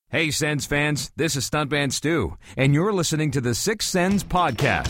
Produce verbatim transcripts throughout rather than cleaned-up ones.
Hey, Sens fans, this is Stuntman Stu, and you're listening to the Six Sens Podcast.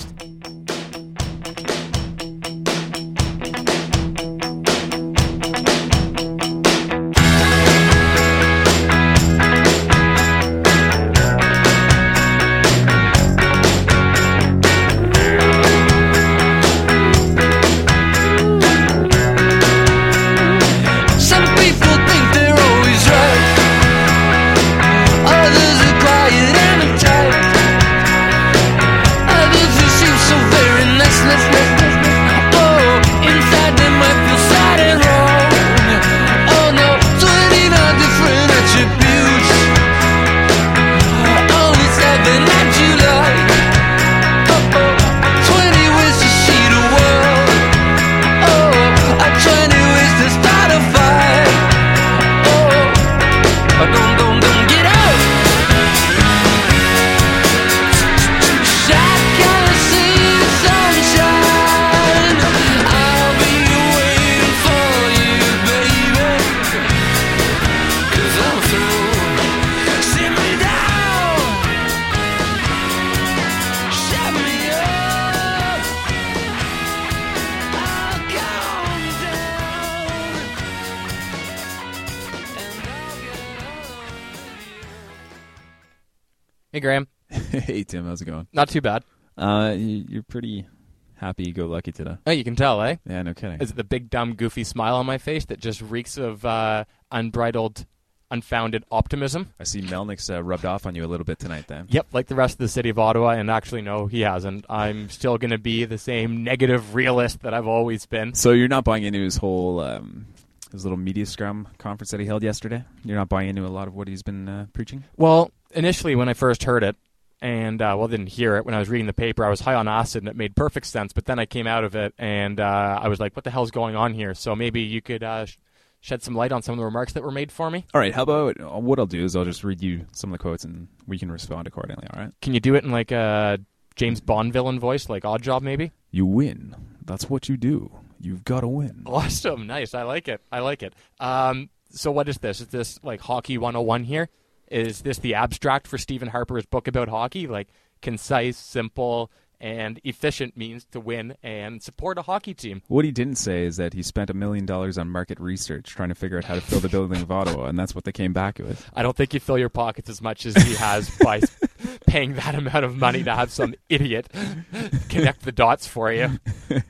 Hey, Graham. Hey, Tim. How's it going? Not too bad. Uh, you- you're pretty happy-go-lucky today. Oh, you can tell, eh? Yeah, no kidding. Is it the big, dumb, goofy smile on my face that just reeks of uh, unbridled, unfounded optimism? I see Melnick's uh, rubbed off on you a little bit tonight, then. Yep, like the rest of the city of Ottawa, and actually, no, he hasn't. I'm still going to be the same negative realist that I've always been. So you're not buying into his whole, um, his little media scrum conference that he held yesterday? You're not buying into a lot of what he's been uh, preaching? Well, initially, when I first heard it, and, uh, well, didn't hear it, when I was reading the paper, I was high on acid, and it made perfect sense, but then I came out of it, and uh, I was like, what the hell's going on here? So maybe you could uh, sh- shed some light on some of the remarks that were made for me? All right, how about, uh, what I'll do is I'll just read you some of the quotes, and we can respond accordingly, all right? Can you do it in, like, a James Bond villain voice, like Odd Job, maybe? You win. That's what you do. You've got to win. Awesome. Nice. I like it. I like it. Um, so what is this? Is this, like, Hockey one oh one here? Is this the abstract for Stephen Harper's book about hockey? Like, concise, simple, and efficient means to win and support a hockey team. What he didn't say is that he spent a million dollars on market research trying to figure out how to fill the building of Ottawa, and that's what they came back with. I don't think you fill your pockets as much as he has by paying that amount of money to have some idiot connect the dots for you.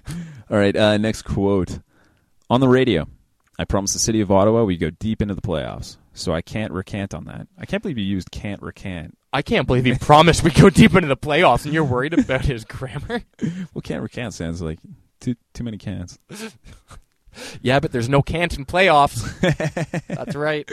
All right, uh, next quote. On the radio, I promised the city of Ottawa we'd go deep into the playoffs, so I can't recant on that. I can't believe you used can't recant. I can't believe he promised we'd go deep into the playoffs, and you're worried about his grammar? Well, can't recant sounds like too too many cans. Yeah, but there's no can't in playoffs. That's right.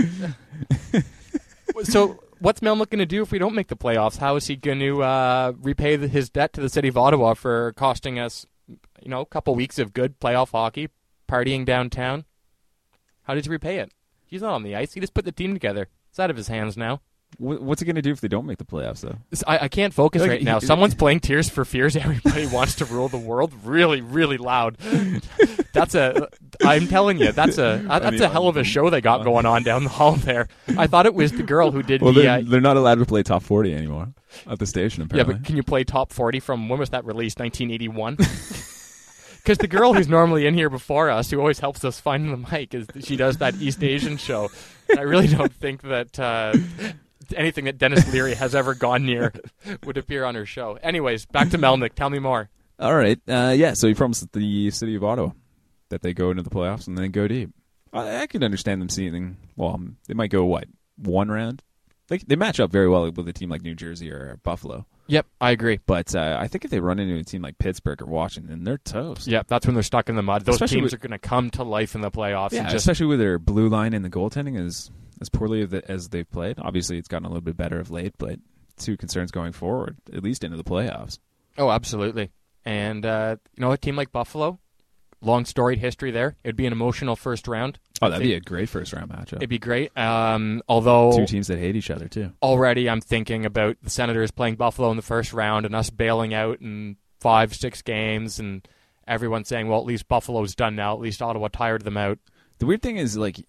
So what's Melnick going to do if we don't make the playoffs? How is he going to uh, repay the, his debt to the city of Ottawa for costing us, you know, a couple weeks of good playoff hockey, partying downtown? How did he repay it? He's not on the ice. He just put the team together. It's out of his hands now. What's he going to do if they don't make the playoffs, though? I, I can't focus Like, right now. he- Someone's playing Tears for Fears. Everybody wants to rule the world really, really loud. That's a. I'm telling you, that's a. That's mean, a hell of a show they got going on down the hall there. I thought it was the girl who did Well, the. they're, Uh, they're not allowed to play top forty anymore at the station, yeah, apparently. but can you play top forty from when was that released? nineteen eighty-one. Because the girl who's normally in here before us, who always helps us find the mic, is she does that East Asian show. And I really don't think that uh, anything that Dennis Leary has ever gone near would appear on her show. Anyways, back to Melnick. Tell me more. All right, uh, yeah, so he promised the city of Ottawa that they go into the playoffs and then go deep. I, I could understand them seeing, well, um, they might go, what, one round? Like, they match up very well with a team like New Jersey or Buffalo. Yep, I agree. But uh, I think if they run into a team like Pittsburgh or Washington, they're toast. Yep, that's when they're stuck in the mud. Those Especially teams with- are going to come to life in the playoffs. Yeah, and just, especially with their blue line and the goaltending as as poorly as, the, as they've played. Obviously, it's gotten a little bit better of late, but two concerns going forward, at least into the playoffs. oh, absolutely. And, uh, you know, a team like Buffalo, long storied history there. It'd be an emotional first round. Oh, I that'd think be a great first-round matchup. It'd be great. Um, although Two teams that hate each other, too. already I'm thinking about the Senators playing Buffalo in the first round and us bailing out in five, six games and everyone saying, well, at least Buffalo's done now. At least Ottawa tired them out. The weird thing is, like,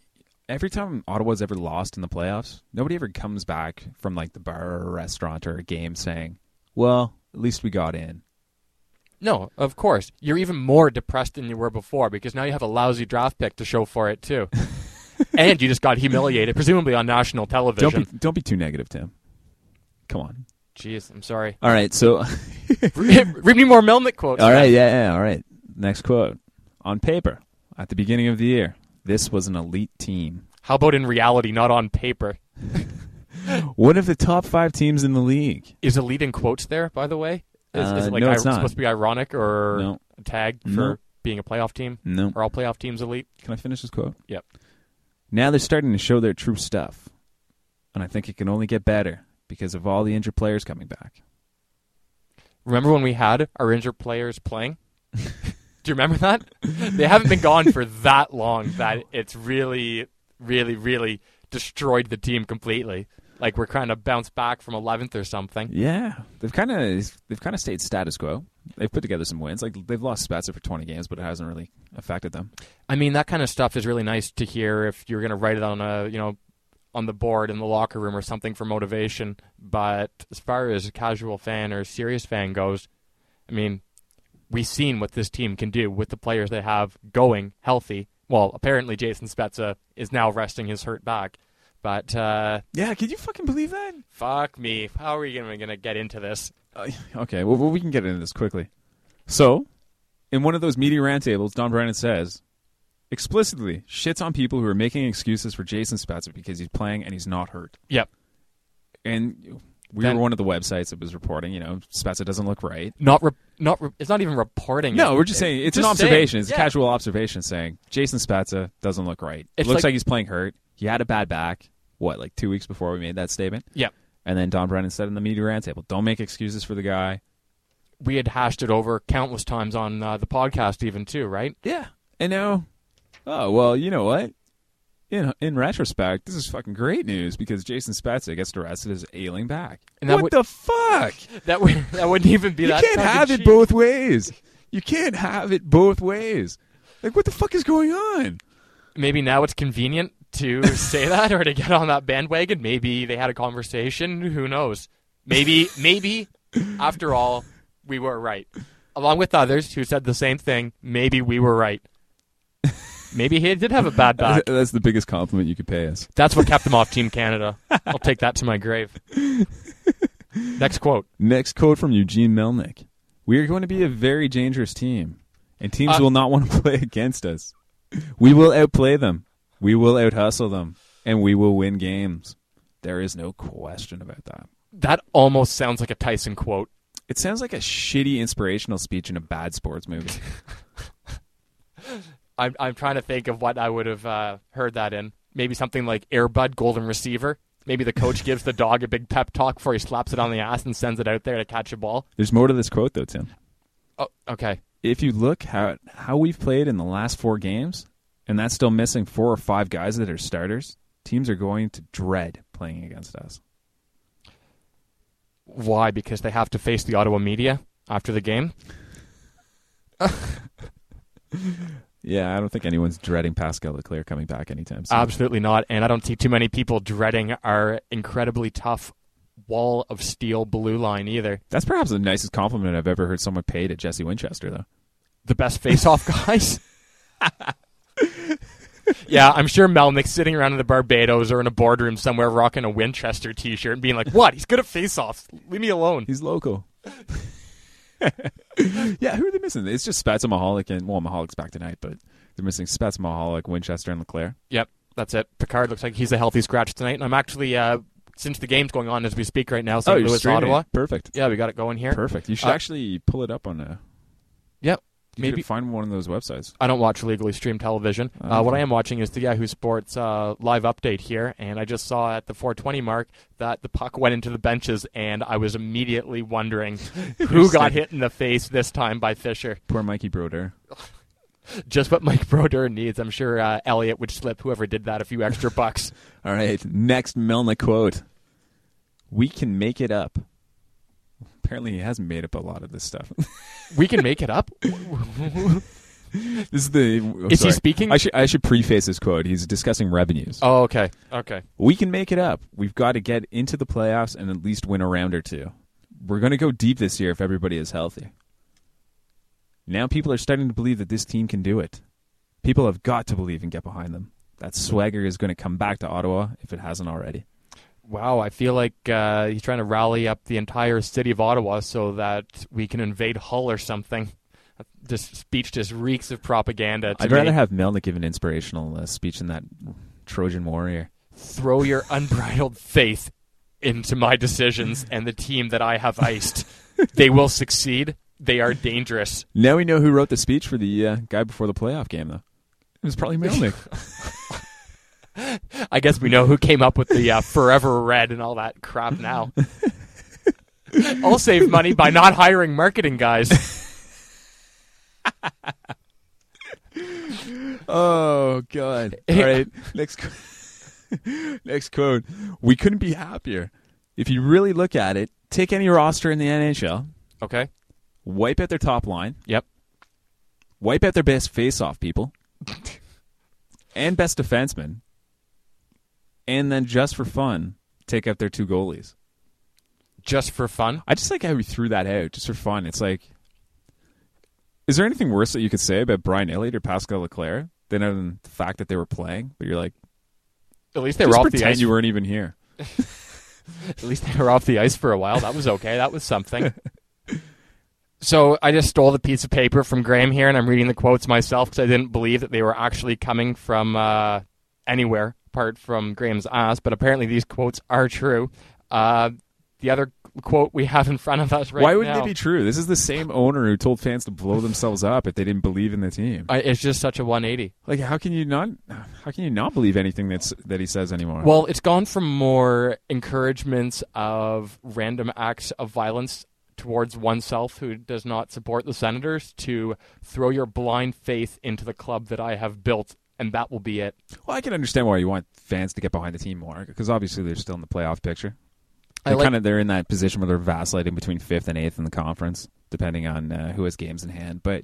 every time Ottawa's ever lost in the playoffs, nobody ever comes back from like the bar or a restaurant or a game saying, well, at least we got in. No, of course. You're even more depressed than you were before because now you have a lousy draft pick to show for it, too. And you just got humiliated, presumably on national television. Don't be, don't be too negative, Tim. Come on. Jeez, I'm sorry. All right, so... Read me more Melnick quotes. All right, yeah, yeah, all right. Next quote. On paper, at the beginning of the year, this was an elite team. How about in reality, not on paper? One of the top five teams in the league. Is elite in quotes there, by the way? Is, Uh, is it like no, it's I- not. supposed to be ironic or No. a tag for No. being a playoff team? No. Are all playoff teams elite? Can I finish this quote? Yep. Now they're starting to show their true stuff. And I think it can only get better because of all the injured players coming back. Remember when we had our injured players playing? Do you remember that? They haven't been gone for that long that it's really, really, really destroyed the team completely. Like we're kind of bounced back from eleventh or something. Yeah. They've kind of they've kind of stayed status quo. They've put together some wins. Like they've lost Spezza for twenty games, but it hasn't really affected them. I mean, that kind of stuff is really nice to hear if you're going to write it on a, you know, on the board in the locker room or something for motivation. But as far as a casual fan or a serious fan goes, I mean, we've seen what this team can do with the players they have going healthy. Well, apparently Jason Spezza is now resting his hurt back. But, uh... Yeah, can you fucking believe that? fuck me. How are we going to get into this? Uh, okay, well, well, we can get into this quickly. So, in one of those media roundtables, Don Brennan says, explicitly shits on people who are making excuses for Jason Spezza because he's playing and he's not hurt. Yep. And we Then- were one of the websites that was reporting, you know, Spezza doesn't look right. Not, re- not, re- it's not even reporting. No, it. we're just saying, it's Just an observation. saying, It's yeah. a casual observation saying, Jason Spezza doesn't look right. It's Looks like- like he's playing hurt. He had a bad back, what, like two weeks before we made that statement? Yep. And then Don Brennan said in the media roundtable, don't make excuses for the guy. We had hashed it over countless times on uh, the podcast even too, right? Yeah. And now, oh, well, you know what? In in retrospect, this is fucking great news because Jason Spezza gets arrested as ailing back. And that what would- the fuck? That would that wouldn't even be You that. can't have it tongue-in-cheek. both ways. You can't have it both ways. Like, what the fuck is going on? Maybe now it's convenient to say that or to get on that bandwagon. Maybe they had a conversation. Who knows? Maybe maybe after all, we were right. Along with others who said the same thing, maybe we were right. Maybe he did have a bad back. That's the biggest compliment you could pay us. That's what kept him off Team Canada. I'll take that to my grave. Next quote. Next quote from Eugene Melnick. We are going to be a very dangerous team, and teams Uh, will not want to play against us. We will outplay them. We will out-hustle them, and we will win games. There is no question about that. That almost sounds like a Tyson quote. It sounds like a shitty inspirational speech in a bad sports movie. I'm I'm trying to think of what I would have uh, heard that in. Maybe something like Air Bud, golden receiver. Maybe the coach gives the dog a big pep talk before he slaps it on the ass and sends it out there to catch a ball. There's more to this quote, though, Tim. Oh, okay. If you look how how we've played in the last four games, and that's still missing four or five guys that are starters, teams are going to dread playing against us. Why? Because they have to face the Ottawa media after the game? Yeah, I don't think anyone's dreading Pascal Leclerc coming back anytime soon. Absolutely not. And I don't see too many people dreading our incredibly tough wall of steel blue line either. That's perhaps the nicest compliment I've ever heard someone pay to Jesse Winchester, though. The best face-off guys? Yeah, I'm sure Melnick's sitting around in the Barbados or in a boardroom somewhere rocking a Winchester t-shirt and being like, what? He's good at face-offs. Leave me alone. He's local. Yeah, who are they missing? It's just Spezza, Mahalik, and, well, Mahalik's back tonight, but they're missing Spezza, Mahalik, Winchester, and Leclerc. Yep, that's it. Picard looks like he's a healthy scratch tonight. And I'm actually, uh, since the game's going on as we speak right now, Saint you're Louis, streaming Ottawa. it. Perfect. Yeah, we got it going here. Perfect. You should Uh, actually pull it up on a... Yep. You Maybe could find one of those websites. I don't watch legally streamed television. Uh, what I am watching is the Yahoo Sports uh, live update here, and I just saw at the four twenty mark that the puck went into the benches, and I was immediately wondering who got hit in the face this time by Fisher. Poor Mikey Broder. Just what Mike Brodeur needs. I'm sure uh, Elliott would slip whoever did that a few extra bucks. All right, next Melnick quote. We can make it up. Apparently he hasn't made up a lot of this stuff. We can make it up? This is the. oh, Is he sorry. speaking? I should I should preface his quote. He's discussing revenues. Oh, okay. Okay. We can make it up. We've got to get into the playoffs and at least win a round or two. We're going to go deep this year if everybody is healthy. Now people are starting to believe that this team can do it. People have got to believe and get behind them. That swagger is going to come back to Ottawa if it hasn't already. Wow, I feel like uh, he's trying to rally up the entire city of Ottawa so that we can invade Hull or something. This speech just reeks of propaganda to I'd me. rather have Melnick give an inspirational uh, speech than that Trojan warrior. Throw your unbridled faith into my decisions and the team that I have iced. They will succeed. They are dangerous. Now we know who wrote the speech for the uh, guy before the playoff game, though. It was probably Melnick. I guess we know who came up with the uh, Forever Red and all that crap now. I'll save money by not hiring marketing guys. Oh, God. All right, next, next quote. We couldn't be happier. If you really look at it, take any roster in the N H L, Okay. wipe out their top line, Yep. wipe out their best face-off people, and best defensemen, and then just for fun, take out their two goalies. Just for fun? I just like how we threw that out, just for fun. It's like, is there anything worse that you could say about Brian Elliott or Pascal Leclerc than other than the fact that they were playing? But you're like, At least they just were off the pretend ice. you weren't even here. At least they were off the ice for a while. That was okay. That was something. So I just stole the piece of paper from Graham here, and I'm reading the quotes myself because I didn't believe that they were actually coming from uh, anywhere apart from Graham's ass. But apparently these quotes are true. Uh, the other quote we have in front of us right now. Why wouldn't they be true? This is the same owner who told fans to blow themselves up if they didn't believe in the team. I, it's just such a one eighty. Like, how can you not? How can you not believe anything that's that he says anymore? Well, it's gone from more encouragements of random acts of violence towards oneself who does not support the Senators to throw your blind faith into the club that I have built, and that will be it. well, I can understand why you want fans to get behind the team more because obviously they're still in the playoff picture. I They're like- kind of they're in that position where they're vacillating between fifth and eighth in the conference, depending on uh, who has games in hand. But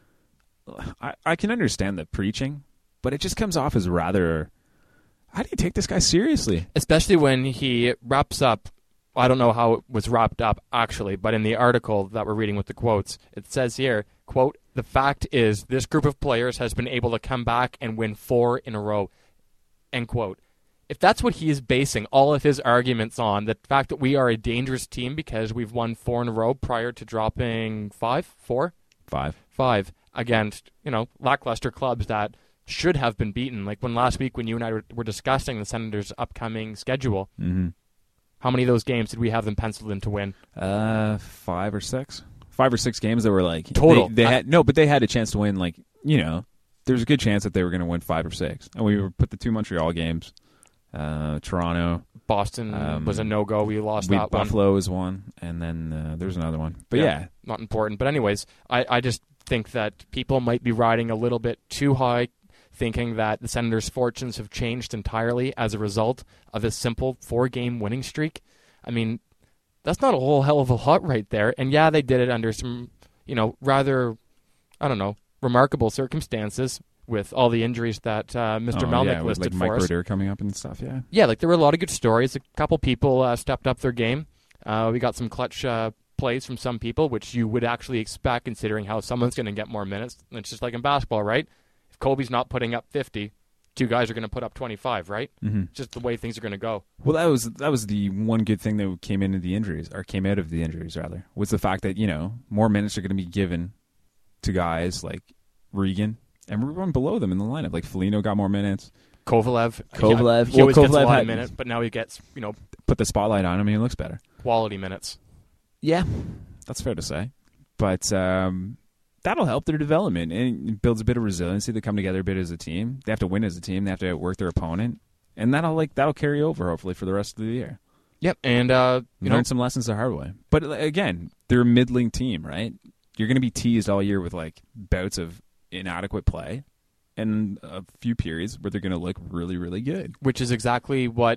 I, I can understand the preaching, but it just comes off as rather. How do you take this guy seriously? Especially when he wraps up, I don't know how it was wrapped up actually, but in the article that we're reading with the quotes, it says here, quote, "The fact is this group of players has been able to come back and win four in a row," end quote. If that's what he is basing all of his arguments on, the fact that we are a dangerous team because we've won four in a row prior to dropping five, four, Five. five against, you know, lackluster clubs that should have been beaten. Like when last week when you and I were, were discussing the Senators' upcoming schedule, Mm-hmm. how many of those games did we have them penciled in to win? Uh, five or six, five or six games that were like Total. They, they I- had no, but they had a chance to win. Like you know, there's a good chance that they were going to win five or six, and we were put the two Montreal games, uh, Toronto, Boston Um, was a no-go. We lost we, that one. Buffalo was one, and then uh, there's another one. But yeah, Not important. But anyways, I, I just think that people might be riding a little bit too high, thinking that the Senators' fortunes have changed entirely as a result of a simple four-game winning streak. I mean, that's not a whole hell of a lot right there. And yeah, they did it under some, you know, rather, I don't know, remarkable circumstances with all the injuries that uh, Mister Oh, Melnick yeah, with, listed like for Mike us. Brodeur coming up and stuff. Yeah, Yeah, like there were a lot of good stories. A couple people uh, stepped up their game. Uh, we got some clutch uh, plays from some people, which you would actually expect considering how someone's going to get more minutes. It's just like in basketball, right? If Kobe's not putting up fifty, two guys are going to put up twenty-five, right? mm-hmm. It's just the way things are going to go. Well, that was that was the one good thing that came into the injuries, or came out of the injuries rather, was the fact that you know more minutes are going to be given to guys like Regan, and we're going below them in the lineup. Like Foligno got more minutes, Kovalev, Kovalev- yeah, he well, always gets a Kovalev lot had- of minutes, but now he gets, you know, put the spotlight on him, and he looks better. quality minutes. Yeah, that's fair to say, but um, that'll help their development and it builds a bit of resiliency. They come together a bit as a team. They have to win as a team. They have to outwork their opponent, and that'll like that'll carry over hopefully for the rest of the year. Yep, and uh, you Learn know, some lessons the hard way. But again, they're a middling team, right? You're going to be teased all year with like bouts of inadequate play and a few periods where they're going to look really, really good. which is exactly what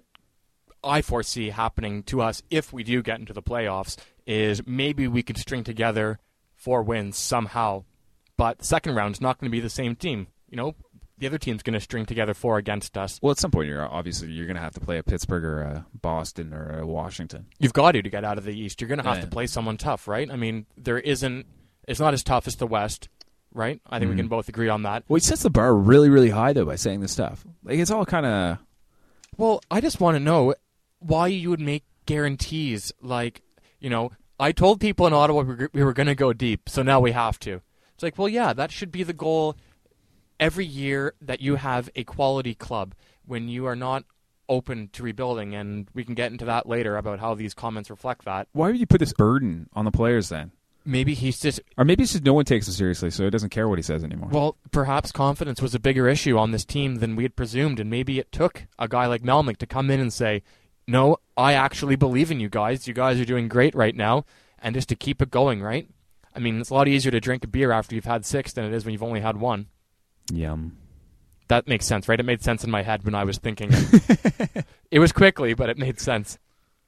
I foresee happening to us if we do get into the playoffs, is maybe we could string together four wins somehow but the second round is not going to be the same team. You know, the other team's going to string together four against us. Well, at some point, you're obviously you're going to have to play a Pittsburgh or a Boston or a Washington. You've got to to get out of the East. You're going to have Yeah. to play someone tough, right? I mean, there isn't. It's not as tough as the West, right? I think Mhm. we can both agree on that. Well, he sets the bar really, really high though by saying this stuff. Like it's all kind of. Well, I just want to know why you would make guarantees like, you know, I told people in Ottawa we were, we were going to go deep, so now we have to. It's like, well, yeah, that should be the goal every year, that you have a quality club when you are not open to rebuilding, and we can get into that later about how these comments reflect that. Why would you put this burden on the players then? Maybe he's just, Or maybe it's just no one takes it seriously, so it doesn't care what he says anymore. well, perhaps confidence was a bigger issue on this team than we had presumed, and maybe it took a guy like Melnick to come in and say, no, I actually believe in you guys. You guys are doing great right now, and just to keep it going, right? I mean, it's a lot easier to drink a beer after you've had six than it is when you've only had one. Yum. That makes sense, right? It made sense in my head when I was thinking it. It was quickly, but it made sense.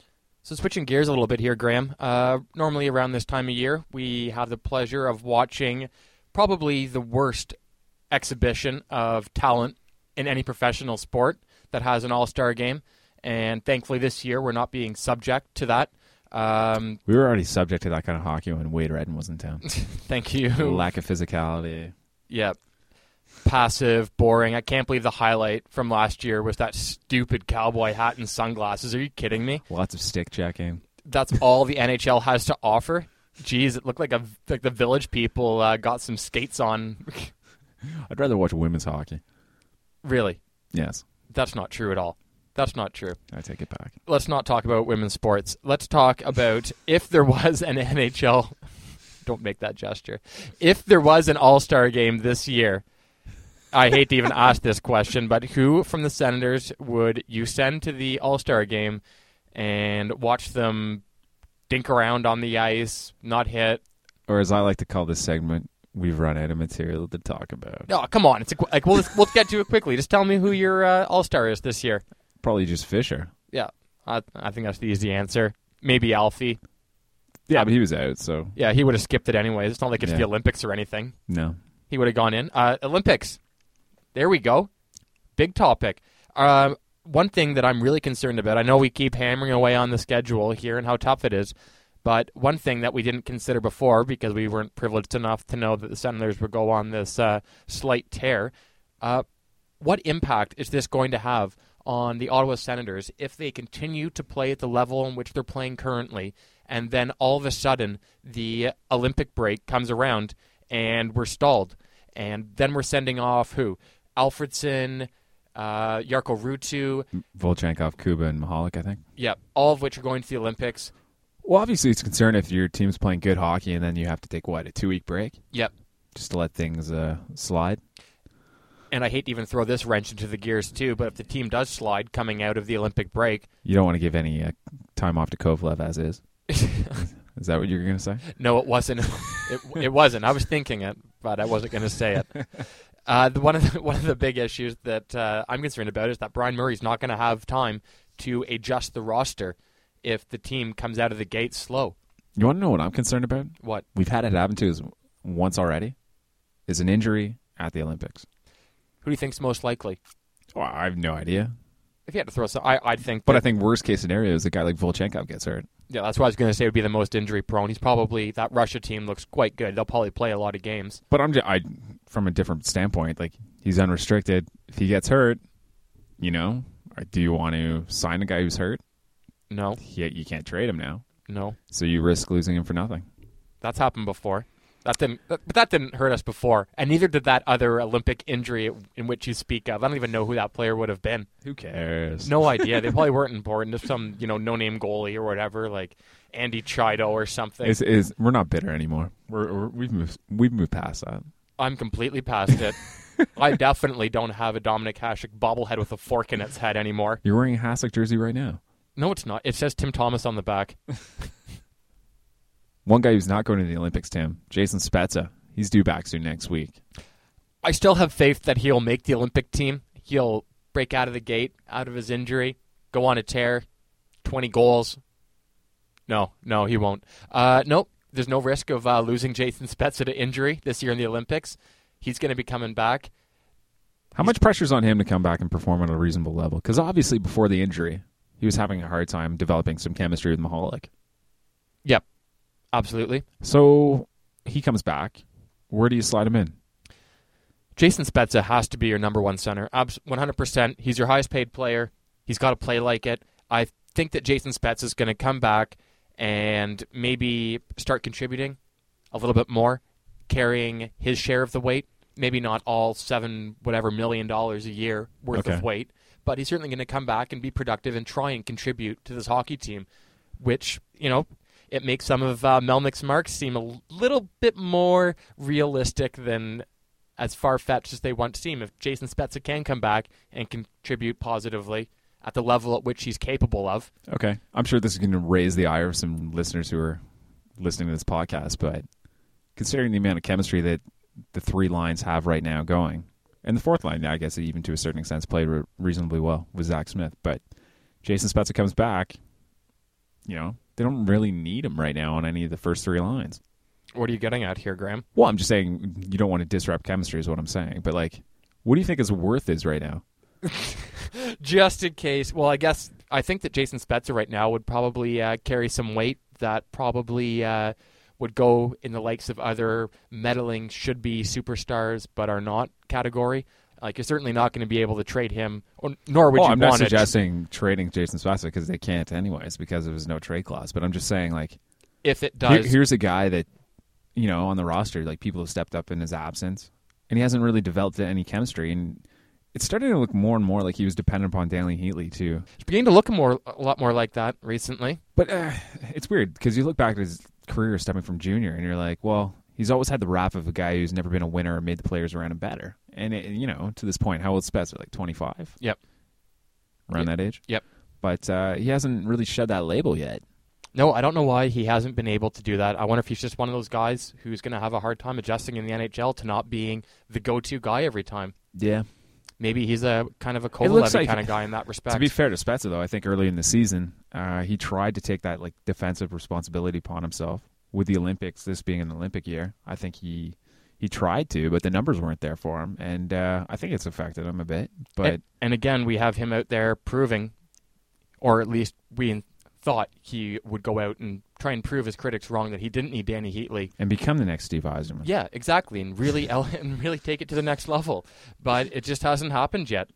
So switching gears a little bit here, Graham. Uh, normally around this time of year, we have the pleasure of watching probably the worst exhibition of talent in any professional sport that has an all-star game. And thankfully this year we're not being subject to that. Um, We were already subject to that kind of hockey when Wade Redden was in town. thank you. Lack of physicality. Yeah. Passive, boring. I can't believe the highlight from last year was that stupid cowboy hat and sunglasses. Are you kidding me? Lots of stick checking. That's all the N H L has to offer? Jeez, it looked like a like the Village people uh, got some skates on. I'd rather watch women's hockey. Really? Yes, That's not true at all. That's not true. I take it back. Let's not talk about women's sports. Let's talk about if there was an N H L. Don't make that gesture. If there was an all-star game this year, I hate to even ask this question, but who from the Senators would you send to the all-star game and watch them dink around on the ice, not hit? Or as I like to call this segment, we've run out of material to talk about. Oh, come on. It's a, qu- like we'll, we'll get to it quickly. Just tell me who your uh, all-star is this year. Probably just Fisher. Yeah, I, I think that's the easy answer. Maybe Alfie. Yeah, Um, but he was out, so Yeah, he would have skipped it anyways. It's not like it's Yeah. the Olympics or anything. no. He would have gone in. Uh, Olympics. There we go. Big topic. Uh, one thing that I'm really concerned about, I know we keep hammering away on the schedule here and how tough it is, but one thing that we didn't consider before because we weren't privileged enough to know that the Senators would go on this uh, slight tear, uh, what impact is this going to have on the Ottawa Senators if they continue to play at the level in which they're playing currently, and then all of a sudden the Olympic break comes around and we're stalled, and then we're sending off who? Alfredson, uh, Jarkko Ruutu, Volchenkov, Kuba, and Mahalik, I think. yeah, all of which are going to the Olympics. Well, obviously it's a concern if your team's playing good hockey and then you have to take, what, a two-week break? Yep. Just to let things uh, slide? And I hate to even throw this wrench into the gears too, but if the team does slide coming out of the Olympic break, You don't want to give any uh, time off to Kovalev as is. Is that what you were going to say? no, it wasn't. it, it wasn't. I was thinking it, but I wasn't going to say it. Uh, the, one of the, one of the big issues that uh, I'm concerned about is that Brian Murray's not going to have time to adjust the roster if the team comes out of the gate slow. You want to know what I'm concerned about? What? We've had it happen to us once already. Is an injury at the Olympics. Who do you think's most likely? Well, I have no idea. If you had to throw some, I, I'd think. But that, I think worst case scenario is a guy like Volchenkov gets hurt. yeah, that's what I was going to say would be the most injury prone. He's probably, that Russia team looks quite good. They'll probably play a lot of games. But I'm just, I, from a different standpoint, like he's unrestricted. If he gets hurt, you know, do you want to sign a guy who's hurt? No, He, you can't trade him now, no. so you risk losing him for nothing. That's happened before. That didn't, but that didn't hurt us before, and neither did that other Olympic injury in which you speak of. I don't even know who that player would have been. Who cares? No idea. They probably weren't important. Just some, you know, no-name goalie or whatever, like Andy Chido or something. Is is we're not bitter anymore. We're, we're we've moved we've moved past that. I'm completely past it. I definitely don't have a Dominic Hasek bobblehead with a fork in its head anymore. You're wearing a Hasek jersey right now. No, it's not. It says Tim Thomas on the back. One guy who's not going to the Olympics, Tim, Jason Spezza. He's due back soon next week. I still have faith that he'll make the Olympic team. He'll break out of the gate, out of his injury, go on a tear, twenty goals. No, no, he won't. Uh, nope. there's no risk of uh, losing Jason Spezza to injury this year in the Olympics. He's going to be coming back. How much pressure's on him to come back and perform at a reasonable level? Because obviously before the injury, he was having a hard time developing some chemistry with Mahalik. Yep, absolutely. So he comes back. Where do you slide him in? Jason Spezza has to be your number one center. one hundred percent. He's your highest paid player. He's got to play like it. I think that Jason Spezza is going to come back and maybe start contributing a little bit more, carrying his share of the weight. Maybe not all seven whatever million dollars a year worth okay. of weight, but he's certainly going to come back and be productive and try and contribute to this hockey team, which, you know, it makes some of uh, Melnick's marks seem a little bit more realistic than as far-fetched as they once seem. If Jason Spezza can come back and contribute positively at the level at which he's capable of. Okay. I'm sure this is going to raise the ire of some listeners who are listening to this podcast, but considering the amount of chemistry that the three lines have right now going, and the fourth line, I guess, even to a certain extent, played re- reasonably well with Zach Smith, but Jason Spezza comes back, you know, they don't really need him right now on any of the first three lines. What are you getting at here, Graham? Well, I'm just saying you don't want to disrupt chemistry is what I'm saying, but like, what do you think his worth is right now? Just in case. Well, I guess I think that Jason Spezza right now would probably uh, carry some weight that probably uh, would go in the likes of other meddling should-be superstars but are not category. Like, you're certainly not going to be able to trade him, or, nor would oh, you I'm want not to. suggesting trading Jason Spezza because they can't anyways because there was no trade clause, but I'm just saying, like, if it does. Here, here's a guy that, you know, on the roster, like, people have stepped up in his absence, and he hasn't really developed any chemistry, and it's starting to look more and more like he was dependent upon Danny Heatley, too. It's beginning to look more, a lot more like that recently. But uh, it's weird, because you look back at his career stemming from junior, and you're like, well, he's always had the rap of a guy who's never been a winner or made the players around him better. And, it, you know, to this point, how old's Spezza? Like twenty-five? Yep. Around yep. that age? Yep. But uh, he hasn't really shed that label yet. No, I don't know why he hasn't been able to do that. I wonder if he's just one of those guys who's going to have a hard time adjusting in the N H L to not being the go-to guy every time. Yeah. Maybe he's a kind of a Kovalev like, kind of guy in that respect. To be fair to Spezza, though, I think early in the season, uh, he tried to take that like defensive responsibility upon himself. With the Olympics, this being an Olympic year, I think he he tried to, but the numbers weren't there for him, and uh, I think it's affected him a bit. But and, and again, we have him out there proving, or at least we thought he would go out and try and prove his critics wrong that he didn't need Danny Heatley and become the next Steve Yzerman. Yeah, exactly, and really and really take it to the next level. But it just hasn't happened yet.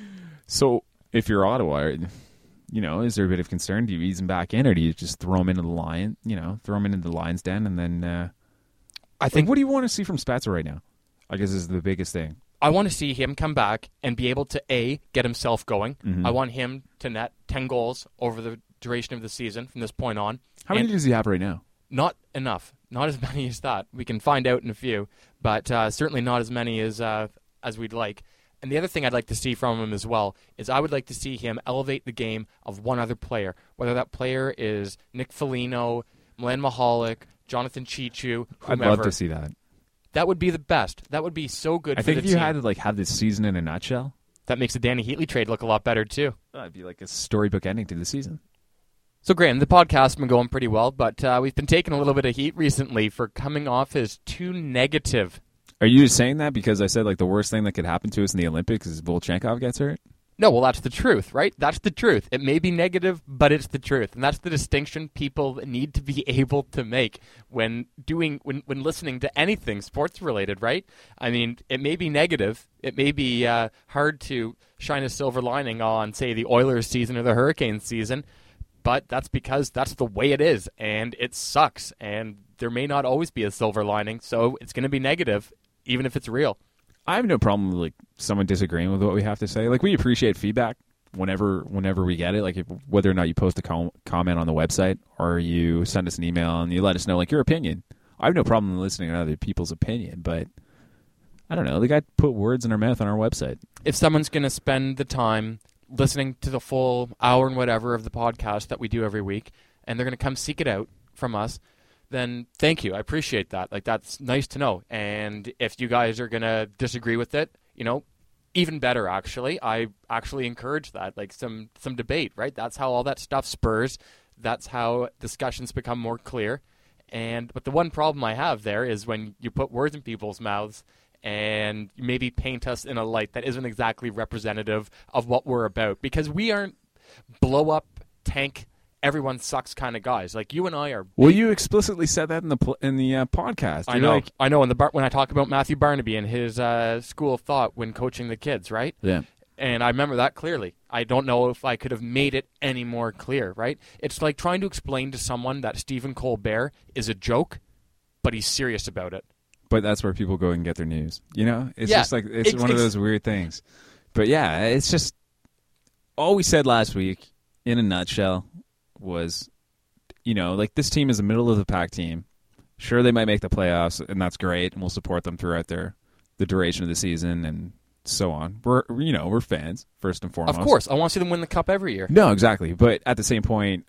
So, if you're Ottawa, you know, is there a bit of concern? Do you ease him back in, or do you just throw him into the lion? You know, throw him into the lion's den, and then uh, I think. Like, what do you want to see from Spezza right now? I guess is the biggest thing. I want to see him come back and be able to a get himself going. Mm-hmm. I want him to net ten goals over the duration of the season from this point on. How many does he have right now? Not enough. Not as many as that. We can find out in a few, but uh, certainly not as many as uh, as we'd like. And the other thing I'd like to see from him as well is I would like to see him elevate the game of one other player, whether that player is Nick Foligno, Milan Mahalik, Jonathan Chichu, whomever. I'd love to see that. That would be the best. That would be so good I for think the if you team. had to like have this season in a nutshell, that makes the Danny Heatley trade look a lot better too. that'd be like a storybook ending to the season. So, Graham, the podcast's been going pretty well, but uh, we've been taking a little bit of heat recently for coming off as too negative. Are you saying that because I said like the worst thing that could happen to us in the Olympics is Volchenkov gets hurt? No, well, that's the truth, right? That's the truth. It may be negative, but it's the truth. And that's the distinction people need to be able to make when doing when, when listening to anything sports-related, right? I mean, it may be negative. It may be uh, hard to shine a silver lining on, say, the Oilers season or the Hurricanes season, but that's because that's the way it is, and it sucks, and there may not always be a silver lining, so it's going to be negative, even if it's real. I have no problem with like someone disagreeing with what we have to say. Like we appreciate feedback whenever whenever we get it. Like if, whether or not you post a com- comment on the website or you send us an email and you let us know like your opinion. I have no problem listening to other people's opinion, but I don't know. The guy put words in our mouth on our website. If someone's going to spend the time listening to the full hour and whatever of the podcast that we do every week, and they're going to come seek it out from us, then thank you. I appreciate that. Like, that's nice to know. And if you guys are going to disagree with it, you know, even better, actually. I actually encourage that, like some, some debate, right? That's how all that stuff spurs. That's how discussions become more clear. And but the one problem I have there is when you put words in people's mouths and maybe paint us in a light that isn't exactly representative of what we're about, because we aren't blow up, tank, everyone sucks kind of guys. Like you and I are. Well, you explicitly said that in the pl- in the uh, podcast. I You're know. Like, I know. In the bar- when I talk about Matthew Barnaby and his uh, school of thought when coaching the kids, right? yeah. And I remember that clearly. I don't know if I could have made it any more clear, right? It's like trying to explain to someone that Stephen Colbert is a joke, but he's serious about it. But that's where people go and get their news. You know, it's Yeah, just like it's, it's- one of it's- those weird things. But yeah, it's just all we said last week in a nutshell was, you know, like this team is a middle of the pack team. Sure, they might make the playoffs, and that's great, and we'll support them throughout their the duration of the season and so on. We're you know we're fans first and foremost. Of course, I want to see them win the cup every year. No, exactly. But at the same point,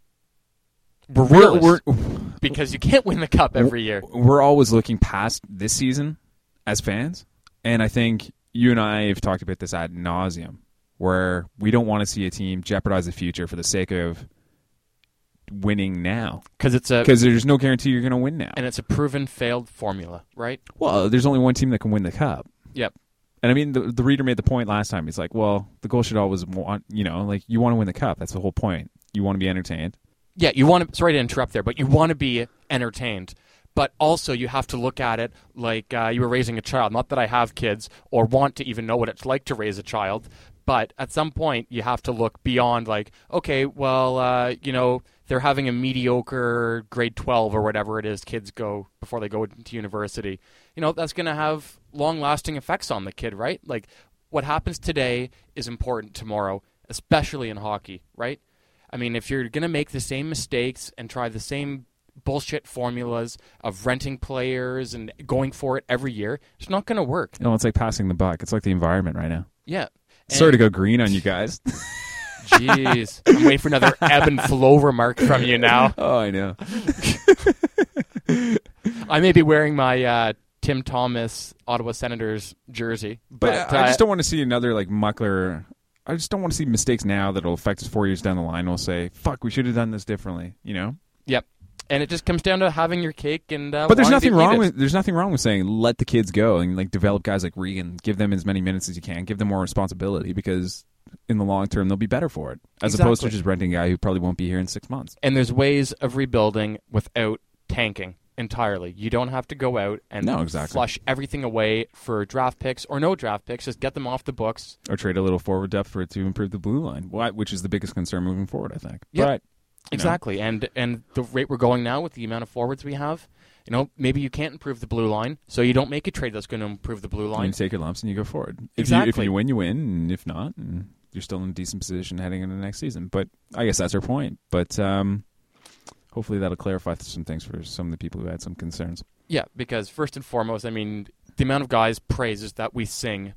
We're we're, realists, we're because you can't win the cup every year. we're always looking past this season as fans, and I think you and I have talked about this ad nauseum, where we don't want to see a team jeopardize the future for the sake of winning now, Because it's a because there's no guarantee you're going to win now. and it's a proven failed formula, right? Well, there's only one team that can win the cup. Yep. And I mean, the the reader made the point last time. He's like, well, the goal should always want, you know, like you want to win the cup. That's the whole point. You want to be entertained. Yeah, you want to. Sorry to interrupt there, but you want to be entertained. But also, you have to look at it like uh, you were raising a child. Not that I have kids or want to even know what it's like to raise a child, but at some point, you have to look beyond. Like, okay, well, uh, you know, they're having a mediocre grade twelve or whatever it is kids go before they go into university. You know, that's going to have long-lasting effects on the kid, right? Like, what happens today is important tomorrow, especially in hockey, right? I mean, if you're going to make the same mistakes and try the same bullshit formulas of renting players and going for it every year, it's not going to work. You know, it's like passing the buck. It's like the environment right now. Yeah. And Sorry to go green on you guys. Jeez. I'm waiting for another ebb and flow remark from you now. Oh, I know. I may be wearing my uh, Tim Thomas Ottawa Senators jersey, But, but, I just uh, don't want to see another like muckler. I just don't want to see mistakes now that will affect us four years down the line. We'll say, "Fuck, we should have done this differently." You know. Yep. And it just comes down to having your cake and. Uh, But there's wanting nothing to eat wrong it. with there's nothing wrong with saying let the kids go and like develop guys like Regan, give them as many minutes as you can, give them more responsibility because in the long term they'll be better for it as opposed to Exactly. just renting a guy who probably won't be here in six months. And there's ways of rebuilding without tanking entirely. You don't have to go out and No, exactly. flush everything away for draft picks or no draft picks. Just get them off the books. Or trade a little forward depth for it to improve the blue line, why- which is the biggest concern moving forward, I think. Yep. But, you know, Exactly. And and the rate we're going now with the amount of forwards we have, you know, maybe you can't improve the blue line, so you don't make a trade that's going to improve the blue you line. take your lumps and you go forward. If Exactly. you, if you win, you win, and if not, and you're still in a decent position heading into the next season. But I guess that's our point. But um, hopefully that'll clarify some things for some of the people who had some concerns. Yeah, because first and foremost, I mean, the amount of guys praises that we sing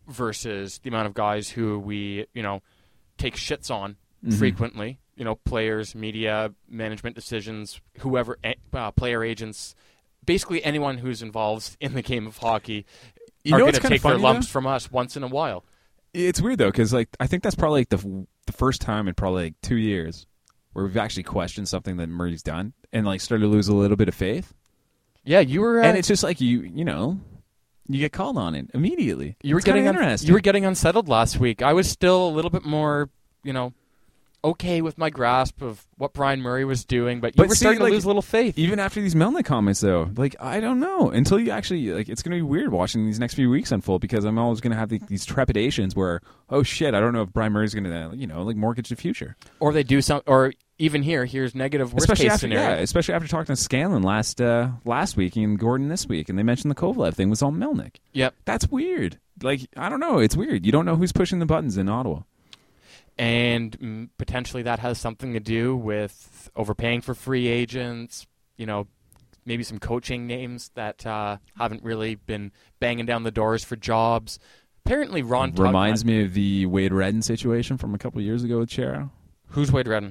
versus the amount of guys who we, you know, take shits on Mhm. frequently. You know, players, media, management decisions, whoever, uh, player agents, basically anyone who's involved in the game of hockey You are know going what's to kinda take their funny, lumps though? from us once in a while. It's weird though, because like I think that's probably like the the first time in probably like two years where we've actually questioned something that Murray's done and like started to lose a little bit of faith. Yeah, you were. Uh, And it's just like you, you know, you get called on it immediately. you were It's kinda getting un- interesting. you were getting unsettled last week. I was still a little bit more, you know, okay with my grasp of what Brian Murray was doing, but you But were see, starting like, to lose a little faith. Even after these Melnick comments, though, like I don't know until you actually like. It's going to be weird watching these next few weeks unfold because I'm always going to have the, these trepidations where, oh shit, I don't know if Brian Murray's going to, you know, like mortgage the future. Or they do some, or even here, here's negative worst especially case after, scenario. yeah, especially after talking to Scanlon last uh, last week and Gordon this week, and they mentioned the Kovalev thing was all Melnick. Yep. That's weird. Like I don't know, it's weird. You don't know who's pushing the buttons in Ottawa. And mm, potentially that has something to do with overpaying for free agents, you know, maybe some coaching names that uh, haven't really been banging down the doors for jobs. Apparently Ron Tug- Reminds me of the Wade Redden situation from a couple years ago with Chero. Who's Wade Redden?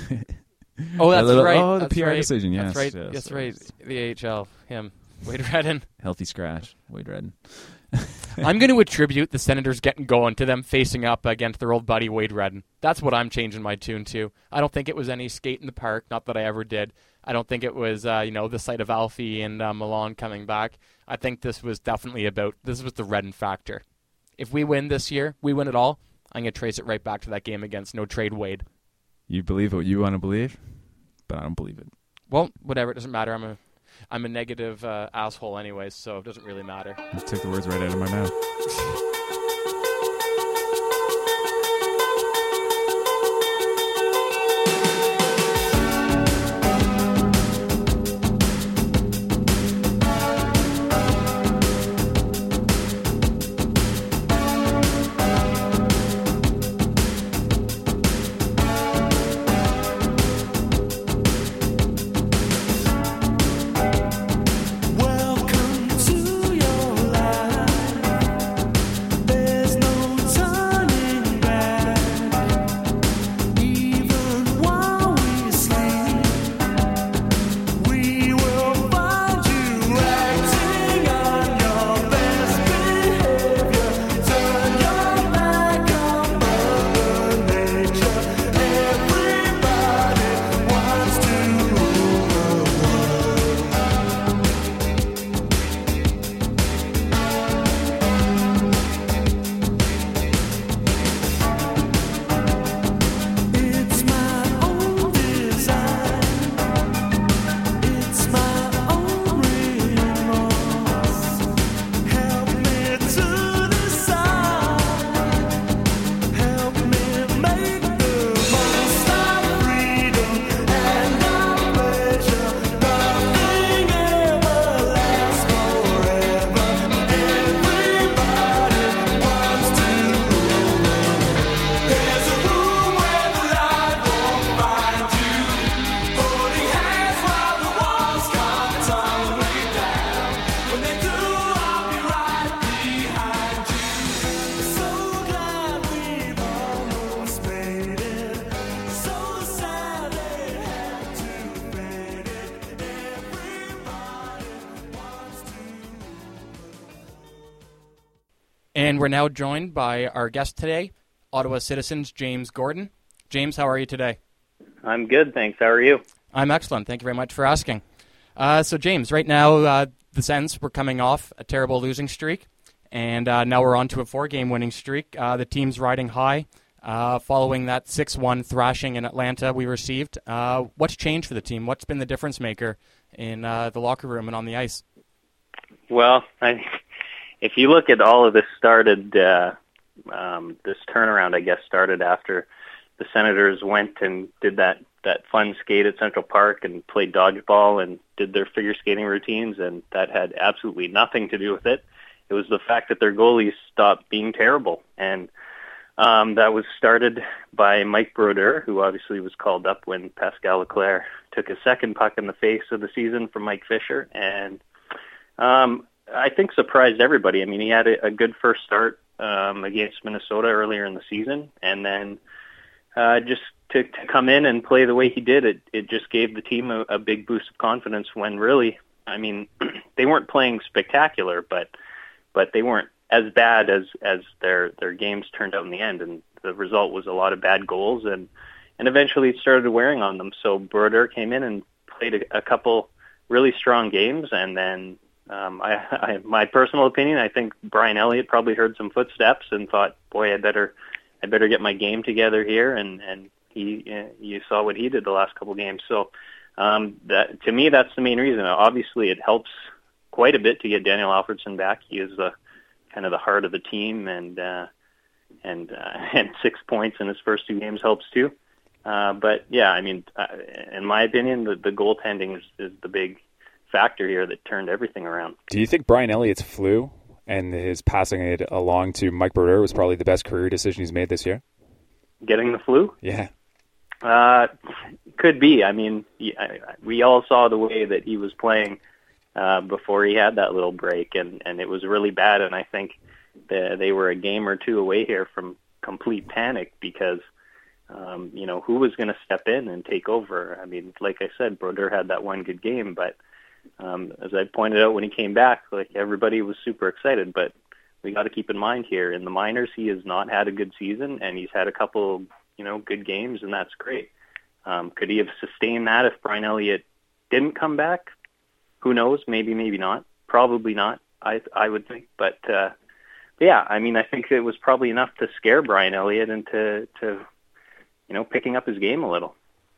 Oh, that's little- right. oh, the that's P R right. decision, yes, That's right. yes, That's yes. right. The A H L. Him. Wade Redden. Healthy scratch, Wade Redden. I'm going to attribute the Senators getting going to them facing up against their old buddy Wade Redden. That's what I'm changing my tune to. I don't think it was any skate in the park, not that I ever did. I don't think it was, uh, you know, the sight of Alfie and uh, Milan coming back. I think this was definitely about, this was the Redden factor. If we win this year, we win it all, I'm going to trace it right back to that game against No Trade Wade. You believe what you want to believe, but I don't believe it. Well, whatever, it doesn't matter. I'm a I'm a negative uh, asshole anyways, so it doesn't really matter. Just took the words right out of my mouth. And we're now joined by our guest today, Ottawa Citizens' James Gordon. James, how are you today? I'm good, thanks. How are you? I'm excellent. Thank you very much for asking. Uh, so, James, right now, uh, the Sens were coming off a terrible losing streak, and uh, now we're on to a four-game winning streak. Uh, the team's riding high uh, following that six one thrashing in Atlanta we received. Uh, what's changed for the team? What's been the difference maker in uh, the locker room and on the ice? Well, I, if you look at all of this started, uh, um, this turnaround, I guess, started after the Senators went and did that, that fun skate at Central Park and played dodgeball and did their figure skating routines, and that had absolutely nothing to do with it. It was the fact that their goalies stopped being terrible, and um, that was started by Mike Brodeur, who obviously was called up when Pascal Leclerc took a second puck in the face of the season from Mike Fisher, and um, I think surprised everybody. I mean, he had a, a good first start um, against Minnesota earlier in the season, and then uh, just to, to come in and play the way he did, it, it just gave the team a, a big boost of confidence when really, I mean, they weren't playing spectacular, but but they weren't as bad as, as their, their games turned out in the end, and the result was a lot of bad goals, and, and eventually it started wearing on them. So Brodeur came in and played a, a couple really strong games, and then um, I, I, my personal opinion, I think Brian Elliott probably heard some footsteps and thought, boy, I better I better get my game together here, and, and he uh, you saw what he did the last couple games. So um, that to me, that's the main reason. Obviously, it helps quite a bit to get Daniel Alfredsson back. He is the kind of the heart of the team, and uh, and uh, and six points in his first two games helps too. Uh, but yeah, I mean, uh, in my opinion, the, the goaltending is, is the big factor here that turned everything around. Do you think Brian Elliott's flu and his passing it along to Mike Brodeur was probably the best career decision he's made this year? Getting the flu? Yeah. Uh, could be. I mean, he, I, we all saw the way that he was playing uh, before he had that little break, and, and it was really bad, and I think the, they were a game or two away here from complete panic because, um, you know, who was going to step in and take over? I mean, like I said, Brodeur had that one good game, but Um, as I pointed out when he came back, like everybody was super excited, but we got to keep in mind here, in the minors, he has not had a good season, and he's had a couple, you know, good games, and that's great. Um, could he have sustained that if Brian Elliott didn't come back? Who knows? Maybe, maybe not. Probably not, I I would think. But, uh, yeah, I mean, I think it was probably enough to scare Brian Elliott into, to, you know, picking up his game a little.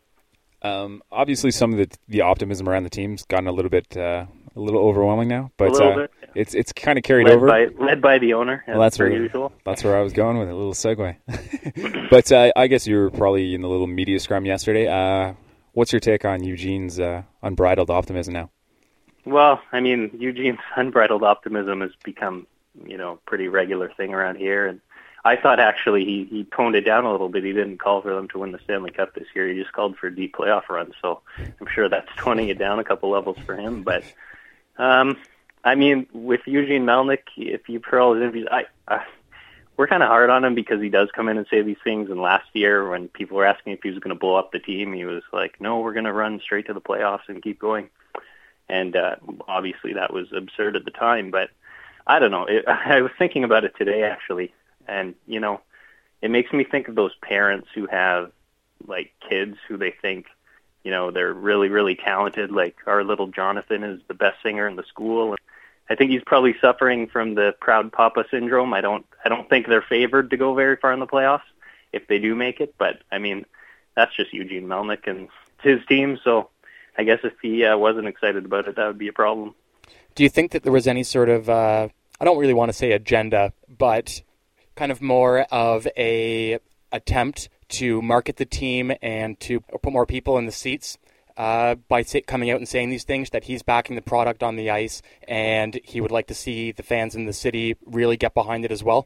Um, obviously, some of the the optimism around the team's gotten a little bit uh, a little overwhelming now, but uh, bit, yeah. it's it's kind of carried led over. By, led by the owner, well, that's per where, usual. That's where I was going with it, a little segue. But uh, I guess you were probably in the little media scrum yesterday. Uh, what's your take on Eugene's uh, unbridled optimism now? Well, I mean, Eugene's unbridled optimism has become, you know, a pretty regular thing around here, and I thought actually he, he toned it down a little bit. He didn't call for them to win the Stanley Cup this year. He just called for a deep playoff run. So I'm sure that's toning it down a couple levels for him. But, um, I mean, with Eugene Melnyk, if you heard all his interviews, I, I, we're kind of hard on him because he does come in and say these things. And last year when people were asking if he was going to blow up the team, he was like, no, we're going to run straight to the playoffs and keep going. And uh, obviously that was absurd at the time. But I don't know. It, I was thinking about it today, actually. And, you know, it makes me think of those parents who have, like, kids who they think, you know, they're really, really talented. Like, our little Jonathan is the best singer in the school. And I think he's probably suffering from the proud papa syndrome. I don't I don't think they're favored to go very far in the playoffs if they do make it. But, I mean, that's just Eugene Melnyk and his team. So I guess if he uh, wasn't excited about it, that would be a problem. Do you think that there was any sort of, uh, I don't really want to say agenda, but kind of more of a attempt to market the team and to put more people in the seats uh, by say, coming out and saying these things, that he's backing the product on the ice and he would like to see the fans in the city really get behind it as well?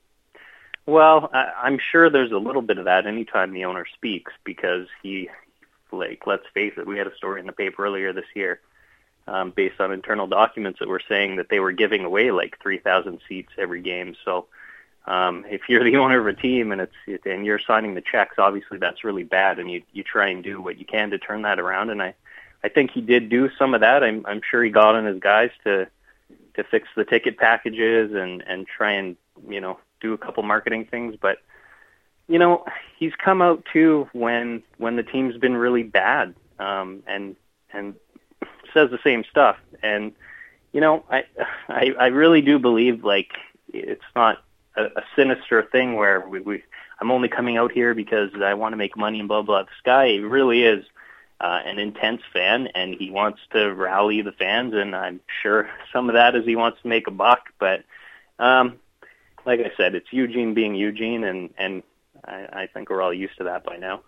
Well, I, I'm sure there's a little bit of that anytime the owner speaks, because he, like, let's face it, we had a story in the paper earlier this year um, based on internal documents that were saying that they were giving away like three thousand seats every game. So Um, if you're the owner of a team and it's and you're signing the checks, obviously that's really bad, and you you try and do what you can to turn that around. And I, I think he did do some of that. I'm I'm sure he got on his guys to to fix the ticket packages and and try and, you know, do a couple marketing things. But, you know, he's come out too when when the team's been really bad, um, and and says the same stuff. And, you know, I I, I really do believe, like, it's not A, a sinister thing where we, we I'm only coming out here because I want to make money and blah blah. This guy really is uh, an intense fan, and he wants to rally the fans, and I'm sure some of that is he wants to make a buck. But um, like I said, it's Eugene being Eugene, and and I, I think we're all used to that by now.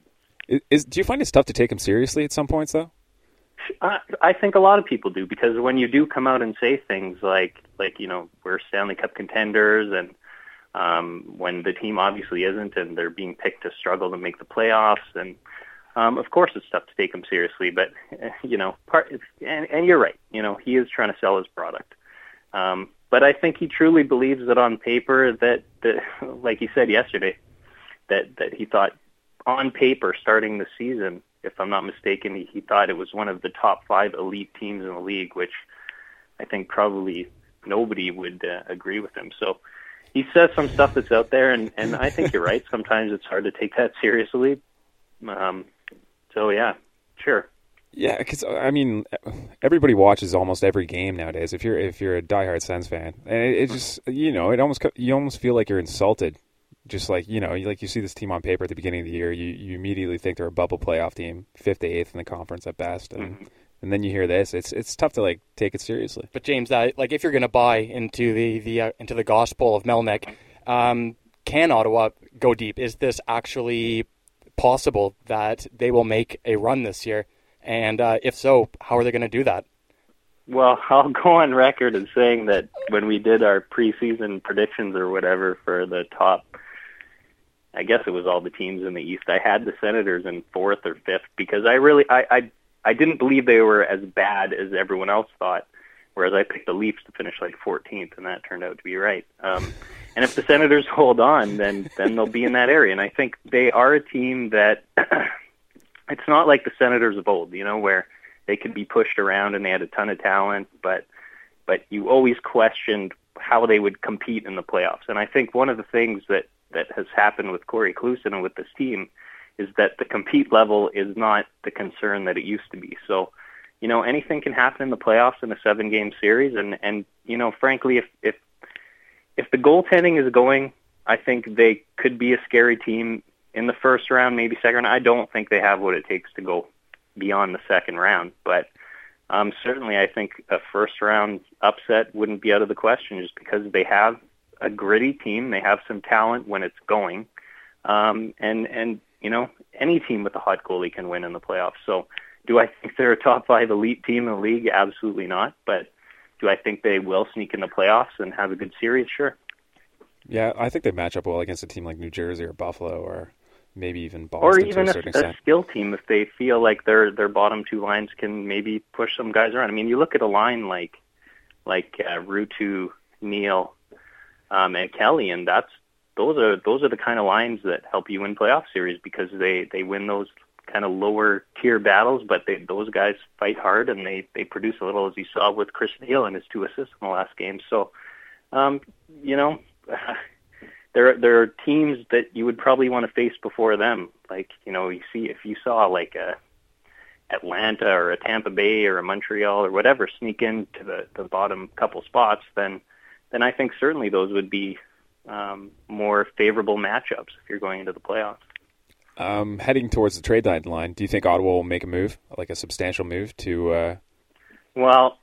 Is, is do you find it tough to take him seriously at some points, though? I, I think a lot of people do, because when you do come out and say things like, like you know, we're Stanley Cup contenders, and um, when the team obviously isn't, and they're being picked to struggle to make the playoffs, and um, of course it's tough to take him seriously. But you know, part and, and you're right. You know, he is trying to sell his product. Um, but I think he truly believes that on paper, that, that like he said yesterday, that that he thought on paper starting the season, if I'm not mistaken, he, he thought it was one of the top five elite teams in the league, which I think probably nobody would uh, agree with him. So he says some stuff that's out there, and, and I think you're right. Sometimes it's hard to take that seriously. Um, so, yeah, sure. Yeah, because I mean, everybody watches almost every game nowadays. If you're if you're a diehard Sens fan, and it, it just you know it almost you almost feel like you're insulted. Just like, you know, like you see this team on paper at the beginning of the year, you, you immediately think they're a bubble playoff team, fifth to eighth in the conference at best, and mm-hmm. and then you hear this, it's it's tough to like take it seriously. But James, uh, like if you're going to buy into the the uh, into the gospel of Melnyk, um, can Ottawa go deep? Is this actually possible that they will make a run this year? And uh, if so, how are they going to do that? Well, I'll go on record as saying that when we did our preseason predictions or whatever for the top, I guess it was all the teams in the East, I had the Senators in fourth or fifth, because I really, I, I, I didn't believe they were as bad as everyone else thought, whereas I picked the Leafs to finish like fourteenth, and that turned out to be right. Um, and if the Senators hold on, then, then they'll be in that area. And I think they are a team that, it's not like the Senators of old, you know, where they could be pushed around and they had a ton of talent, but, but you always questioned how they would compete in the playoffs. And I think one of the things that, that has happened with Corey Klusen and with this team is that the compete level is not the concern that it used to be. So, you know, anything can happen in the playoffs in a seven-game series. And, and you know, frankly, if, if if the goaltending is going, I think they could be a scary team in the first round, maybe second round. I don't think they have what it takes to go beyond the second round. But um, certainly I think a first-round upset wouldn't be out of the question just because they have a gritty team. They have some talent when it's going. Um, and, and, you know, any team with a hot goalie can win in the playoffs. So do I think they're a top five elite team in the league? Absolutely not. But do I think they will sneak in the playoffs and have a good series? Sure. Yeah, I think they match up well against a team like New Jersey or Buffalo or maybe even Boston. Or even to a, a, certain a extent. skill team if they feel like their their bottom two lines can maybe push some guys around. I mean, you look at a line like like uh, Ruutu, Neal, um, and Kelly, and that's those are those are the kind of lines that help you win playoff series because they, they win those kind of lower tier battles, but they, those guys fight hard and they, they produce a little, as you saw with Chris Neal and his two assists in the last game. So, um, you know, there there are teams that you would probably want to face before them. Like, you know, you see if you saw like a Atlanta or a Tampa Bay or a Montreal or whatever sneak into the, the bottom couple spots, then then I think certainly those would be um, more favorable matchups if you're going into the playoffs. Um, heading towards the trade deadline, do you think Ottawa will make a move, like a substantial move to? Uh... Well,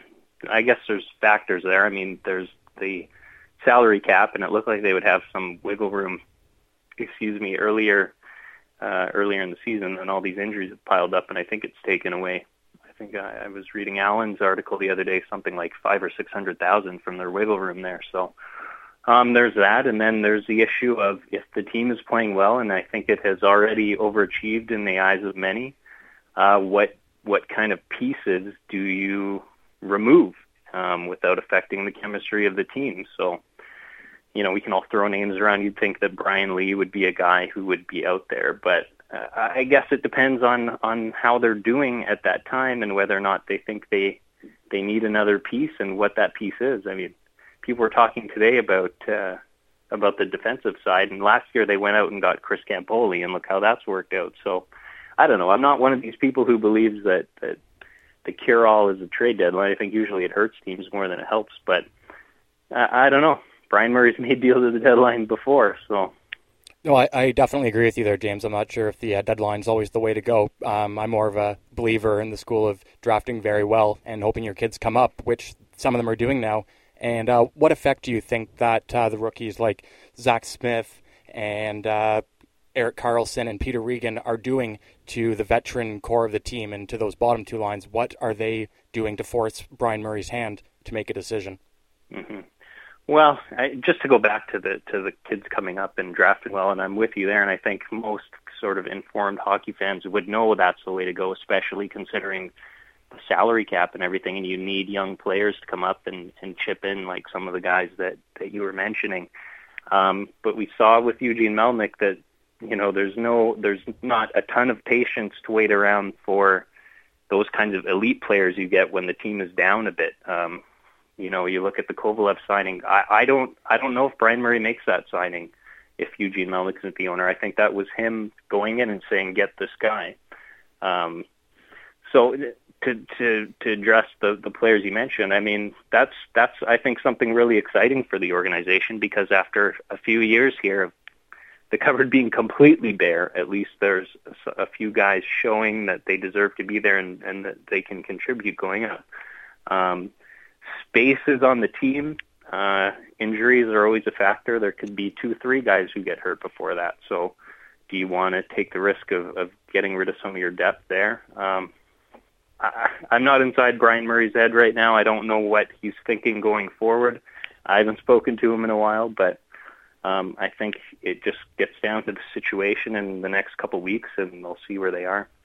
I guess there's factors there. I mean, there's the salary cap, and it looked like they would have some wiggle room. Excuse me, earlier, uh, earlier in the season, and all these injuries have piled up, and I think it's taken away. I think I, I was reading Allen's article the other day, something like five or six hundred thousand from their wiggle room there. So. Um, there's that, and then there's the issue of if the team is playing well, and I think it has already overachieved in the eyes of many, uh, what what kind of pieces do you remove um, without affecting the chemistry of the team? So, you know, we can all throw names around. You'd think that Brian Lee would be a guy who would be out there, but uh, I guess it depends on, on how they're doing at that time and whether or not they think they they need another piece and what that piece is. I mean, people were talking today about uh, about the defensive side, and last year they went out and got Chris Campoli, and look how that's worked out. So, I don't know. I'm not one of these people who believes that, that the cure-all is a trade deadline. I think usually it hurts teams more than it helps, but uh, I don't know. Brian Murray's made deals at the deadline before, so... No, I, I definitely agree with you there, James. I'm not sure if the uh, deadline is always the way to go. Um, I'm more of a believer in the school of drafting very well and hoping your kids come up, which some of them are doing now. And uh, what effect do you think that uh, the rookies like Zach Smith and uh, Erik Karlsson and Peter Regan are doing to the veteran core of the team and to those bottom two lines? What are they doing to force Brian Murray's hand to make a decision? Mm-hmm. Well, I, just to go back to the to the kids coming up and drafting well, and I'm with you there, and I think most sort of informed hockey fans would know that's the way to go, especially considering the salary cap and everything, and you need young players to come up and, and chip in like some of the guys that, that you were mentioning. Um, but we saw with Eugene Melnyk that, you know, there's no, there's not a ton of patience to wait around for those kinds of elite players you get when the team is down a bit. Um, you know, you look at the Kovalev signing. I, I don't, I don't know if Brian Murray makes that signing if Eugene Melnyk isn't the owner. I think that was him going in and saying, "Get this guy." Um, so. To, to to address the, the players you mentioned, I mean, that's, that's I think, something really exciting for the organization because after a few years here of the cupboard being completely bare, at least there's a, a few guys showing that they deserve to be there and, and that they can contribute going up. Um, spaces on the team, uh, injuries are always a factor. There could be two, three guys who get hurt before that. So do you want to take the risk of, of getting rid of some of your depth there? Um, I, I'm not inside Brian Murray's head right now. I don't know what he's thinking going forward. I haven't spoken to him in a while, but um, I think it just gets down to the situation in the next couple of weeks, and we'll see where they are.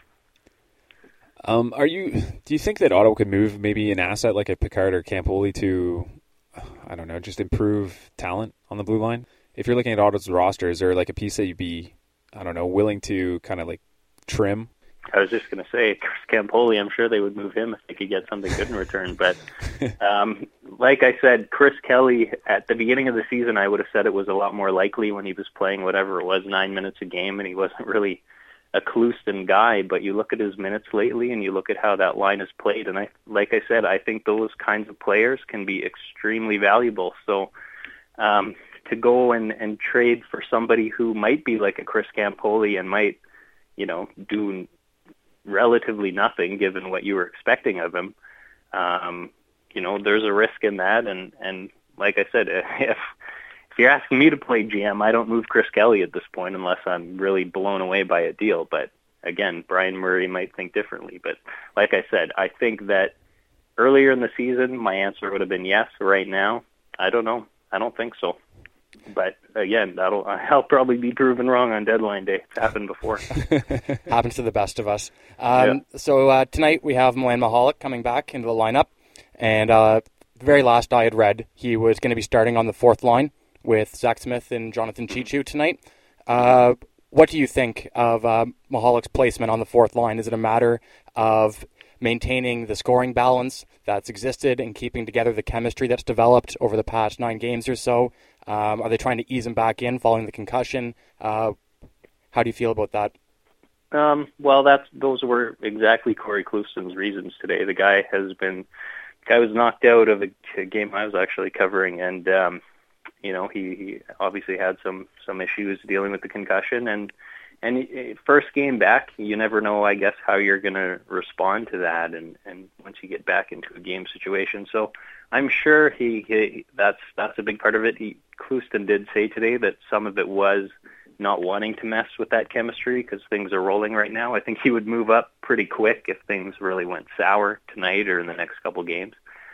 Um, are you? Do you think that Ottawa could move maybe an asset like a Picard or Campoli to, I don't know, just improve talent on the blue line? If you're looking at Ottawa's roster, is there like a piece that you'd be, I don't know, willing to kind of like trim? I was just going to say, Chris Campoli, I'm sure they would move him if they could get something good in return. But um, like I said, Chris Kelly, at the beginning of the season, I would have said it was a lot more likely when he was playing whatever it was, nine minutes a game, and he wasn't really a Clouston guy. But you look at his minutes lately, and you look at how that line is played, and I, like I said, I think those kinds of players can be extremely valuable. So um, to go and, and trade for somebody who might be like a Chris Campoli and might, you know, do relatively nothing given what you were expecting of him, um, you know, there's a risk in that. And, and like I said, if if you're asking me to play G M, I don't move Chris Kelly at this point unless I'm really blown away by a deal. But again, Brian Murray might think differently. But like I said, I think that earlier in the season, my answer would have been yes. Right now, I don't know. I don't think so. But again, that'll I'll probably be proven wrong on deadline day. It's happened before. Happens to the best of us. Um, yeah. So uh, tonight we have Milan Michalek coming back into the lineup. And uh, the very last I had read, he was going to be starting on the fourth line with Zach Smith and Jonathan Cheechoo tonight. Uh, what do you think of uh, Michalek's placement on the fourth line? Is it a matter of maintaining the scoring balance that's existed and keeping together the chemistry that's developed over the past nine games or so? Um, are they trying to ease him back in following the concussion? Uh, how do you feel about that? Um, well, that's those were exactly Corey Clouston's reasons today. The guy has been... guy was knocked out of a, a game I was actually covering, and um, you know he, he obviously had some some issues dealing with the concussion. And and first game back, you never know, I guess, how you're going to respond to that. And, and once you get back into a game situation, so I'm sure he, he that's that's a big part of it. He, Clouston did say today that some of it was not wanting to mess with that chemistry because things are rolling right now. I think he would move up pretty quick if things really went sour tonight or in the next couple games.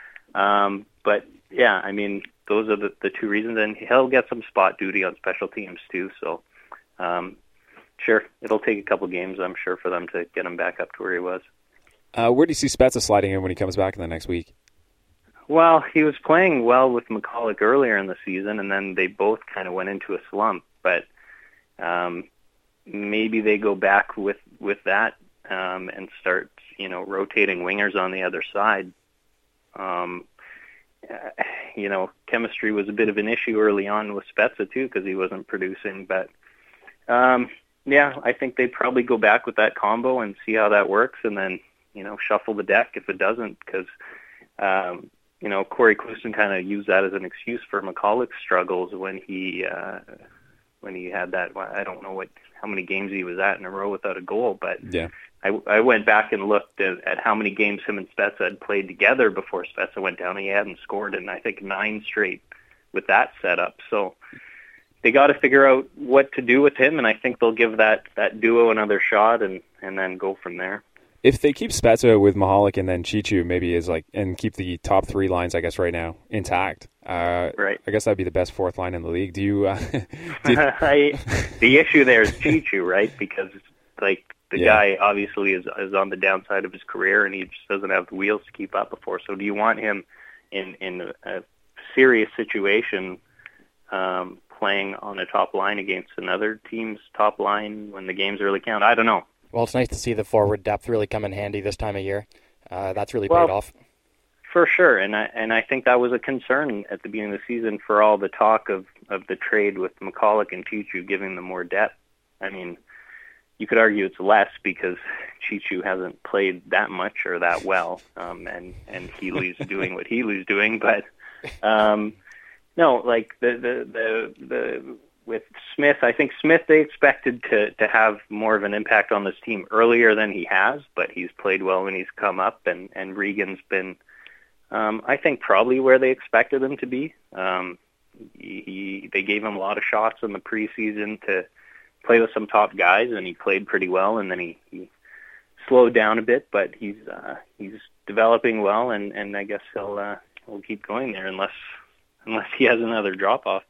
Um, but yeah, I mean, those are the, the two reasons, and he'll get some spot duty on special teams too. So, um, sure, it'll take a couple games, I'm sure, for them to get him back up to where he was. Uh, where do you see Spezza sliding in when he comes back in the next week? Well, he was playing well with Michalek earlier in the season, and then they both kind of went into a slump. But um, maybe they go back with with that um, and start, you know, rotating wingers on the other side. Um, uh, you know, chemistry was a bit of an issue early on with Spezza too because he wasn't producing. But um, yeah, I think they probably go back with that combo and see how that works, and then, you know, shuffle the deck if it doesn't, because um, you know, Corey Clouston kind of used that as an excuse for Michalek's struggles when he uh, when he had that. I don't know what how many games he was at in a row without a goal, but yeah. I, I went back and looked at, at how many games him and Spezza had played together before Spezza went down. He hadn't scored in, I think, nine straight with that setup. So they got to figure out what to do with him, and I think they'll give that, that duo another shot and, and then go from there. If they keep Spezza with Michalek and then Cheechoo maybe is like, and keep the top three lines, I guess, right now intact, uh, right. I guess that'd be the best fourth line in the league. Do you? Uh, do you... I, the issue there is Cheechoo, right? Because like the yeah. guy obviously is is on the downside of his career, and he just doesn't have the wheels to keep up before. So do you want him in in a serious situation um, playing on a top line against another team's top line when the games really count? I don't know. Well, it's nice to see the forward depth really come in handy this time of year. Uh, that's really well, paid off. For sure, and I and I think that was a concern at the beginning of the season for all the talk of, of the trade with Michalek and Cheechoo giving them more depth. I mean, you could argue it's less because Cheechoo hasn't played that much or that well, um, and, and Healy's doing what Healy's doing. But um, no, like the the the the with Smith, I think Smith they expected to to have more of an impact on this team earlier than he has, but he's played well when he's come up, and and Regan's been, um, I think, probably where they expected him to be. Um, he, he they gave him a lot of shots in the preseason to play with some top guys, and he played pretty well, and then he, he slowed down a bit, but he's uh, he's developing well, and, and I guess he'll uh, he'll keep going there unless unless he has another drop off.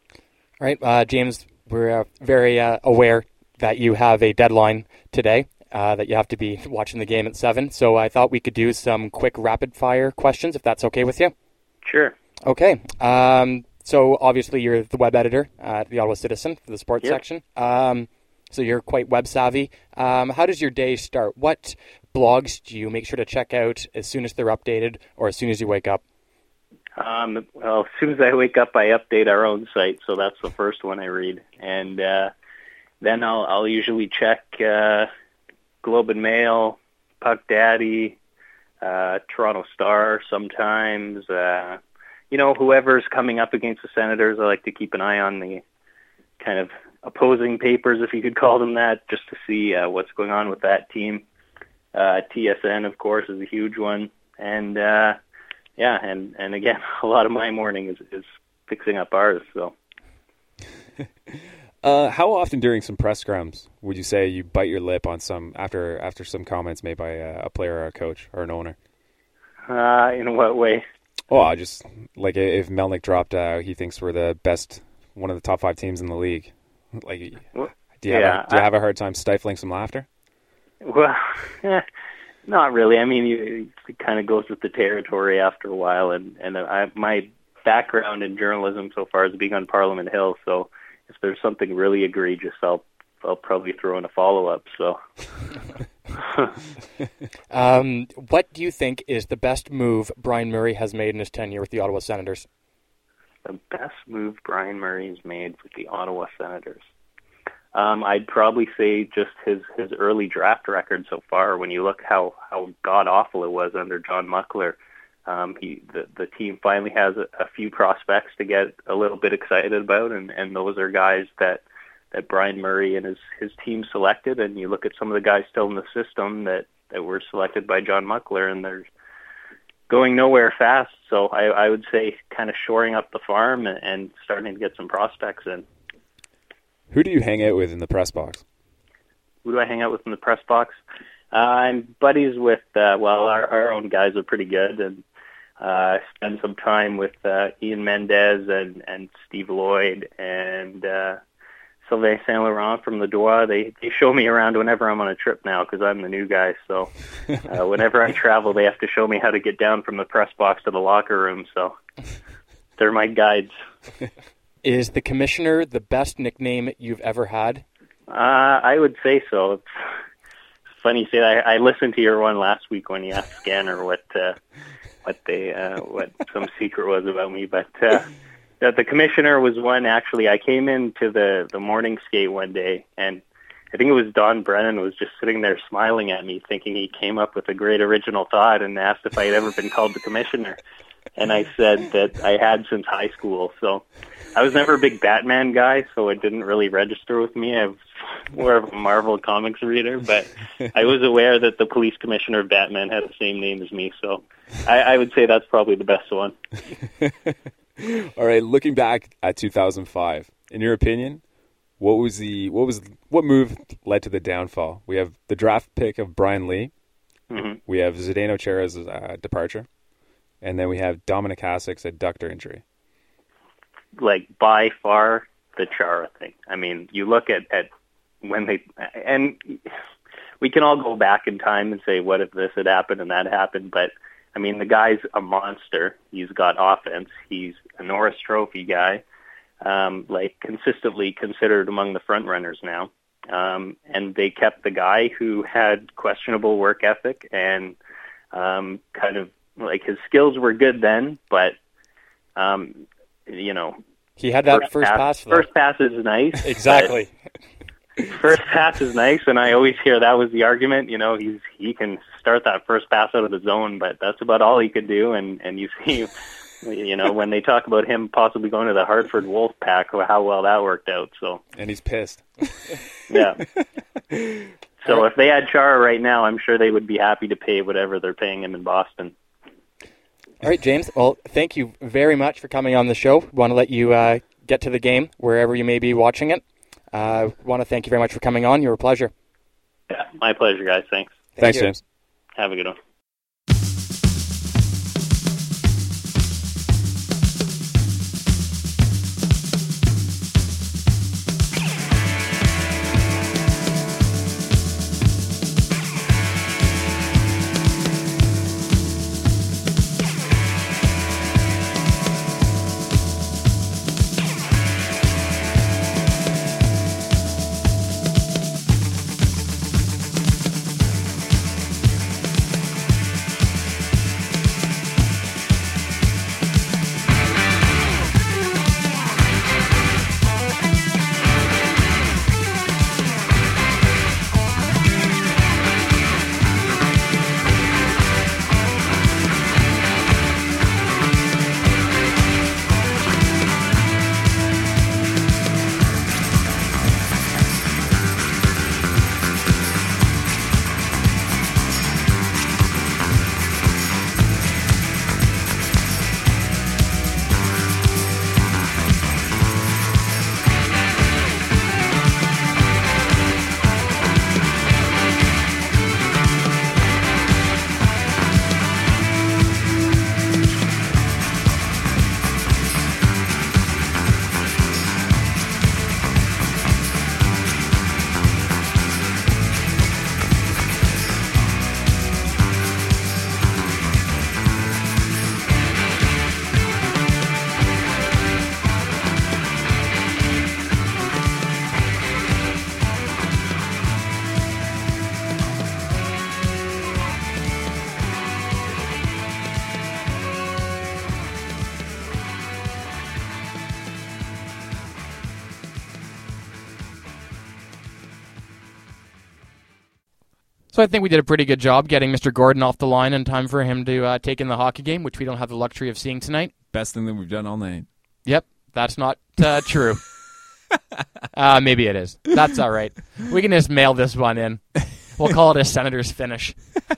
All right, uh, James, we're uh, very uh, aware that you have a deadline today, uh, that you have to be watching the game at seven. So I thought we could do some quick rapid fire questions, if that's okay with you. Sure. Okay. Um, So obviously you're the web editor at the Ottawa Citizen for the sports yep. section. Um, so you're quite web savvy. Um, how does your day start? What blogs do you make sure to check out as soon as they're updated or as soon as you wake up? Um, well, as soon as I wake up, I update our own site, so that's the first one I read, and uh, then I'll I'll usually check uh, Globe and Mail, Puck Daddy, uh, Toronto Star sometimes. Uh, you know, whoever's coming up against the Senators, I like to keep an eye on the kind of opposing papers, if you could call them that, just to see uh, what's going on with that team. Uh, T S N, of course, is a huge one, and. Uh, Yeah, and, and again, a lot of my morning is, is fixing up ours. So, uh, how often during some press scrums would you say you bite your lip on some after after some comments made by a, a player or a coach or an owner? Uh, in what way? Oh, just like if Melnyk dropped, uh, he thinks we're the best, one of the top five teams in the league. Like, well, do you have yeah, a, do you I, have a hard time stifling some laughter? Well, eh, not really. I mean, you, it kind of goes with the territory after a while, and and I, my background in journalism so far is being on Parliament Hill. So if there's something really egregious, I'll I'll probably throw in a follow up. So, um, what do you think is the best move Brian Murray has made in his tenure with the Ottawa Senators? The best move Brian Murray has made with the Ottawa Senators. Um, I'd probably say just his, his early draft record so far. When you look how, how god-awful it was under John Muckler, um, he, the, the team finally has a, a few prospects to get a little bit excited about, and, and those are guys that, that Brian Murray and his, his team selected. And you look at some of the guys still in the system that, that were selected by John Muckler, and they're going nowhere fast. So I, I would say kind of shoring up the farm and, and starting to get some prospects in. Who do you hang out with in the press box? Who do I hang out with in the press box? Uh, I'm buddies with, uh, well, our, our own guys are pretty good, and uh, spend some time with uh, Ian Mendez and, and Steve Lloyd and uh, Sylvain Saint Laurent from the Dois. They, they show me around whenever I'm on a trip now because I'm the new guy. So uh, whenever I travel, they have to show me how to get down from the press box to the locker room. So they're my guides. Is the Commissioner the best nickname you've ever had? Uh, I would say so. It's funny you say that. I, I listened to your one last week when you asked Scanner what uh, what they uh, what some secret was about me, but uh, the, the Commissioner was one. Actually, I came into the the morning skate one day, and I think it was Don Brennan was just sitting there smiling at me, thinking he came up with a great original thought, and asked if I had ever been called the Commissioner, and I said that I had since high school. So. I was never a big Batman guy, so it didn't really register with me. I was more of a Marvel Comics reader, but I was aware that the police commissioner of Batman had the same name as me, so I, I would say that's probably the best one. All right, looking back at two thousand five, in your opinion, what was the what was what move led to the downfall? We have the draft pick of Brian Lee, mm-hmm. we have Zdeno Chara's uh, departure, and then we have Dominic Hasek's adductor injury. Like, by far, the Chara thing. I mean, you look at, at when they... And we can all go back in time and say, what if this had happened and that happened? But, I mean, the guy's a monster. He's got offense. He's a Norris Trophy guy, um, like, consistently considered among the front runners now. Um, and they kept the guy who had questionable work ethic and um, kind of, like, his skills were good then, but... Um, you know, he had that first, first pass. pass first pass is nice. Exactly. First pass is nice, and I always hear that was the argument. You know, he's he can start that first pass out of the zone, but that's about all he could do. And and you see, you know, when they talk about him possibly going to the Hartford Wolf Pack, how well that worked out. So. And he's pissed. Yeah. So right. If they had Chara right now, I'm sure they would be happy to pay whatever they're paying him in Boston. All right, James. Well, thank you very much for coming on the show. We want to let you uh, get to the game wherever you may be watching it. I uh, want to thank you very much for coming on. You were a pleasure. Yeah, my pleasure, guys. Thanks. Thank Thanks, you. James. Have a good one. So I think we did a pretty good job getting Mister Gordon off the line in time for him to uh, take in the hockey game, which we don't have the luxury of seeing tonight. Best thing that we've done all night. Yep, that's not uh, true. uh, maybe it is. That's all right. We can just mail this one in. We'll call it a Senators finish.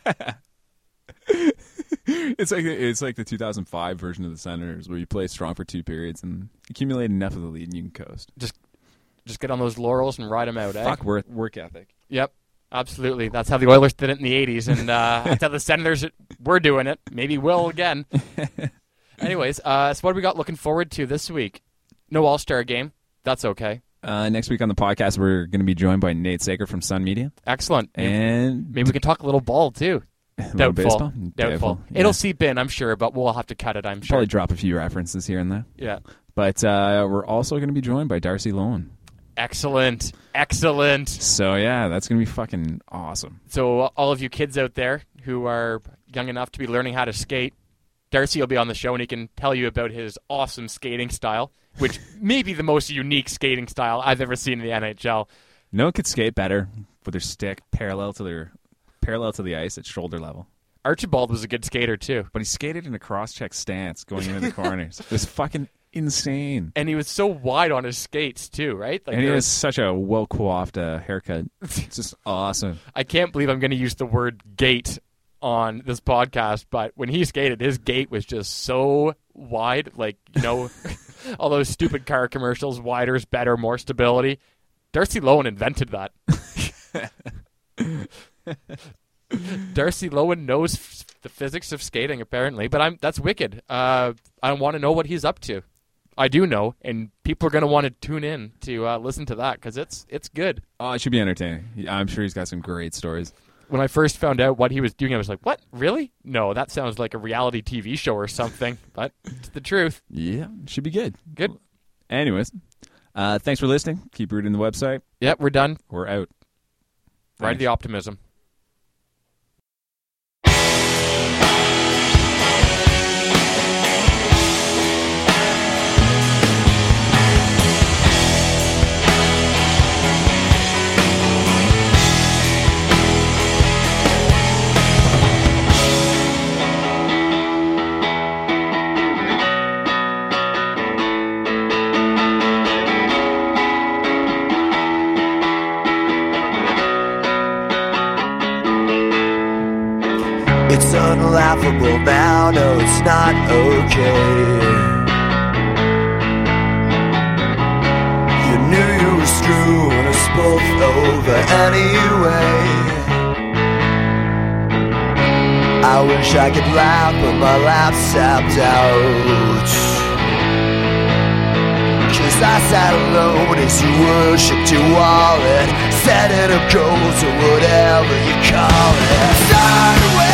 It's like it's like the two thousand five version of the Senators, where you play strong for two periods and accumulate enough of the lead and you can coast. Just just get on those laurels and ride them out, eh? Fuck work, work ethic. Yep, absolutely. That's how the Oilers did it in the eighties, and uh, that's how the Senators were doing it. Maybe will again. Anyways, uh, so what do we got looking forward to this week? No All-Star game. That's okay. Uh, next week on the podcast, we're going to be joined by Nate Sager from Sun Media. Excellent. And maybe we can talk a little ball, too. Doubtful. Baseball? Doubtful. Doubtful. Yeah. It'll seep in, I'm sure, but we'll have to cut it, I'm sure. Probably drop a few references here and there. Yeah. But uh, we're also going to be joined by Darcy Lowen. Excellent. Excellent. So, yeah, that's going to be fucking awesome. So, all of you kids out there who are young enough to be learning how to skate, Darcy will be on the show and he can tell you about his awesome skating style, which may be the most unique skating style I've ever seen in the N H L. No one could skate better with their stick parallel to their parallel to the ice at shoulder level. Archibald was a good skater too, but he skated in a cross-check stance going into the corners. It was fucking insane. And he was so wide on his skates too, right? Like and he was... has such a well-coiffed uh, haircut. It's just awesome. I can't believe I'm going to use the word gait on this podcast, but when he skated, his gait was just so wide, like, you know, all those stupid car commercials, wider's better, more stability. Darcy Lowen invented that. Darcy Lowen knows f- the physics of skating, apparently, but I'm that's wicked. Uh, I want to know what he's up to. I do know, and people are going to want to tune in to uh, listen to that, because it's, it's good. Oh, it should be entertaining. I'm sure he's got some great stories. When I first found out what he was doing, I was like, what? Really? No, that sounds like a reality T V show or something. But it's the truth. Yeah, it should be good. Good. Anyways, uh, thanks for listening. Keep reading the website. Yep, we're done. We're out. Ride Thanks. the optimism. It's unlaughable now, no, it's not okay. You knew you were screwing us both over anyway. I wish I could laugh, but my laugh's tapped out. Cause I sat alone as you worshipped your wallet, setting up goals or whatever you call it. Sideways.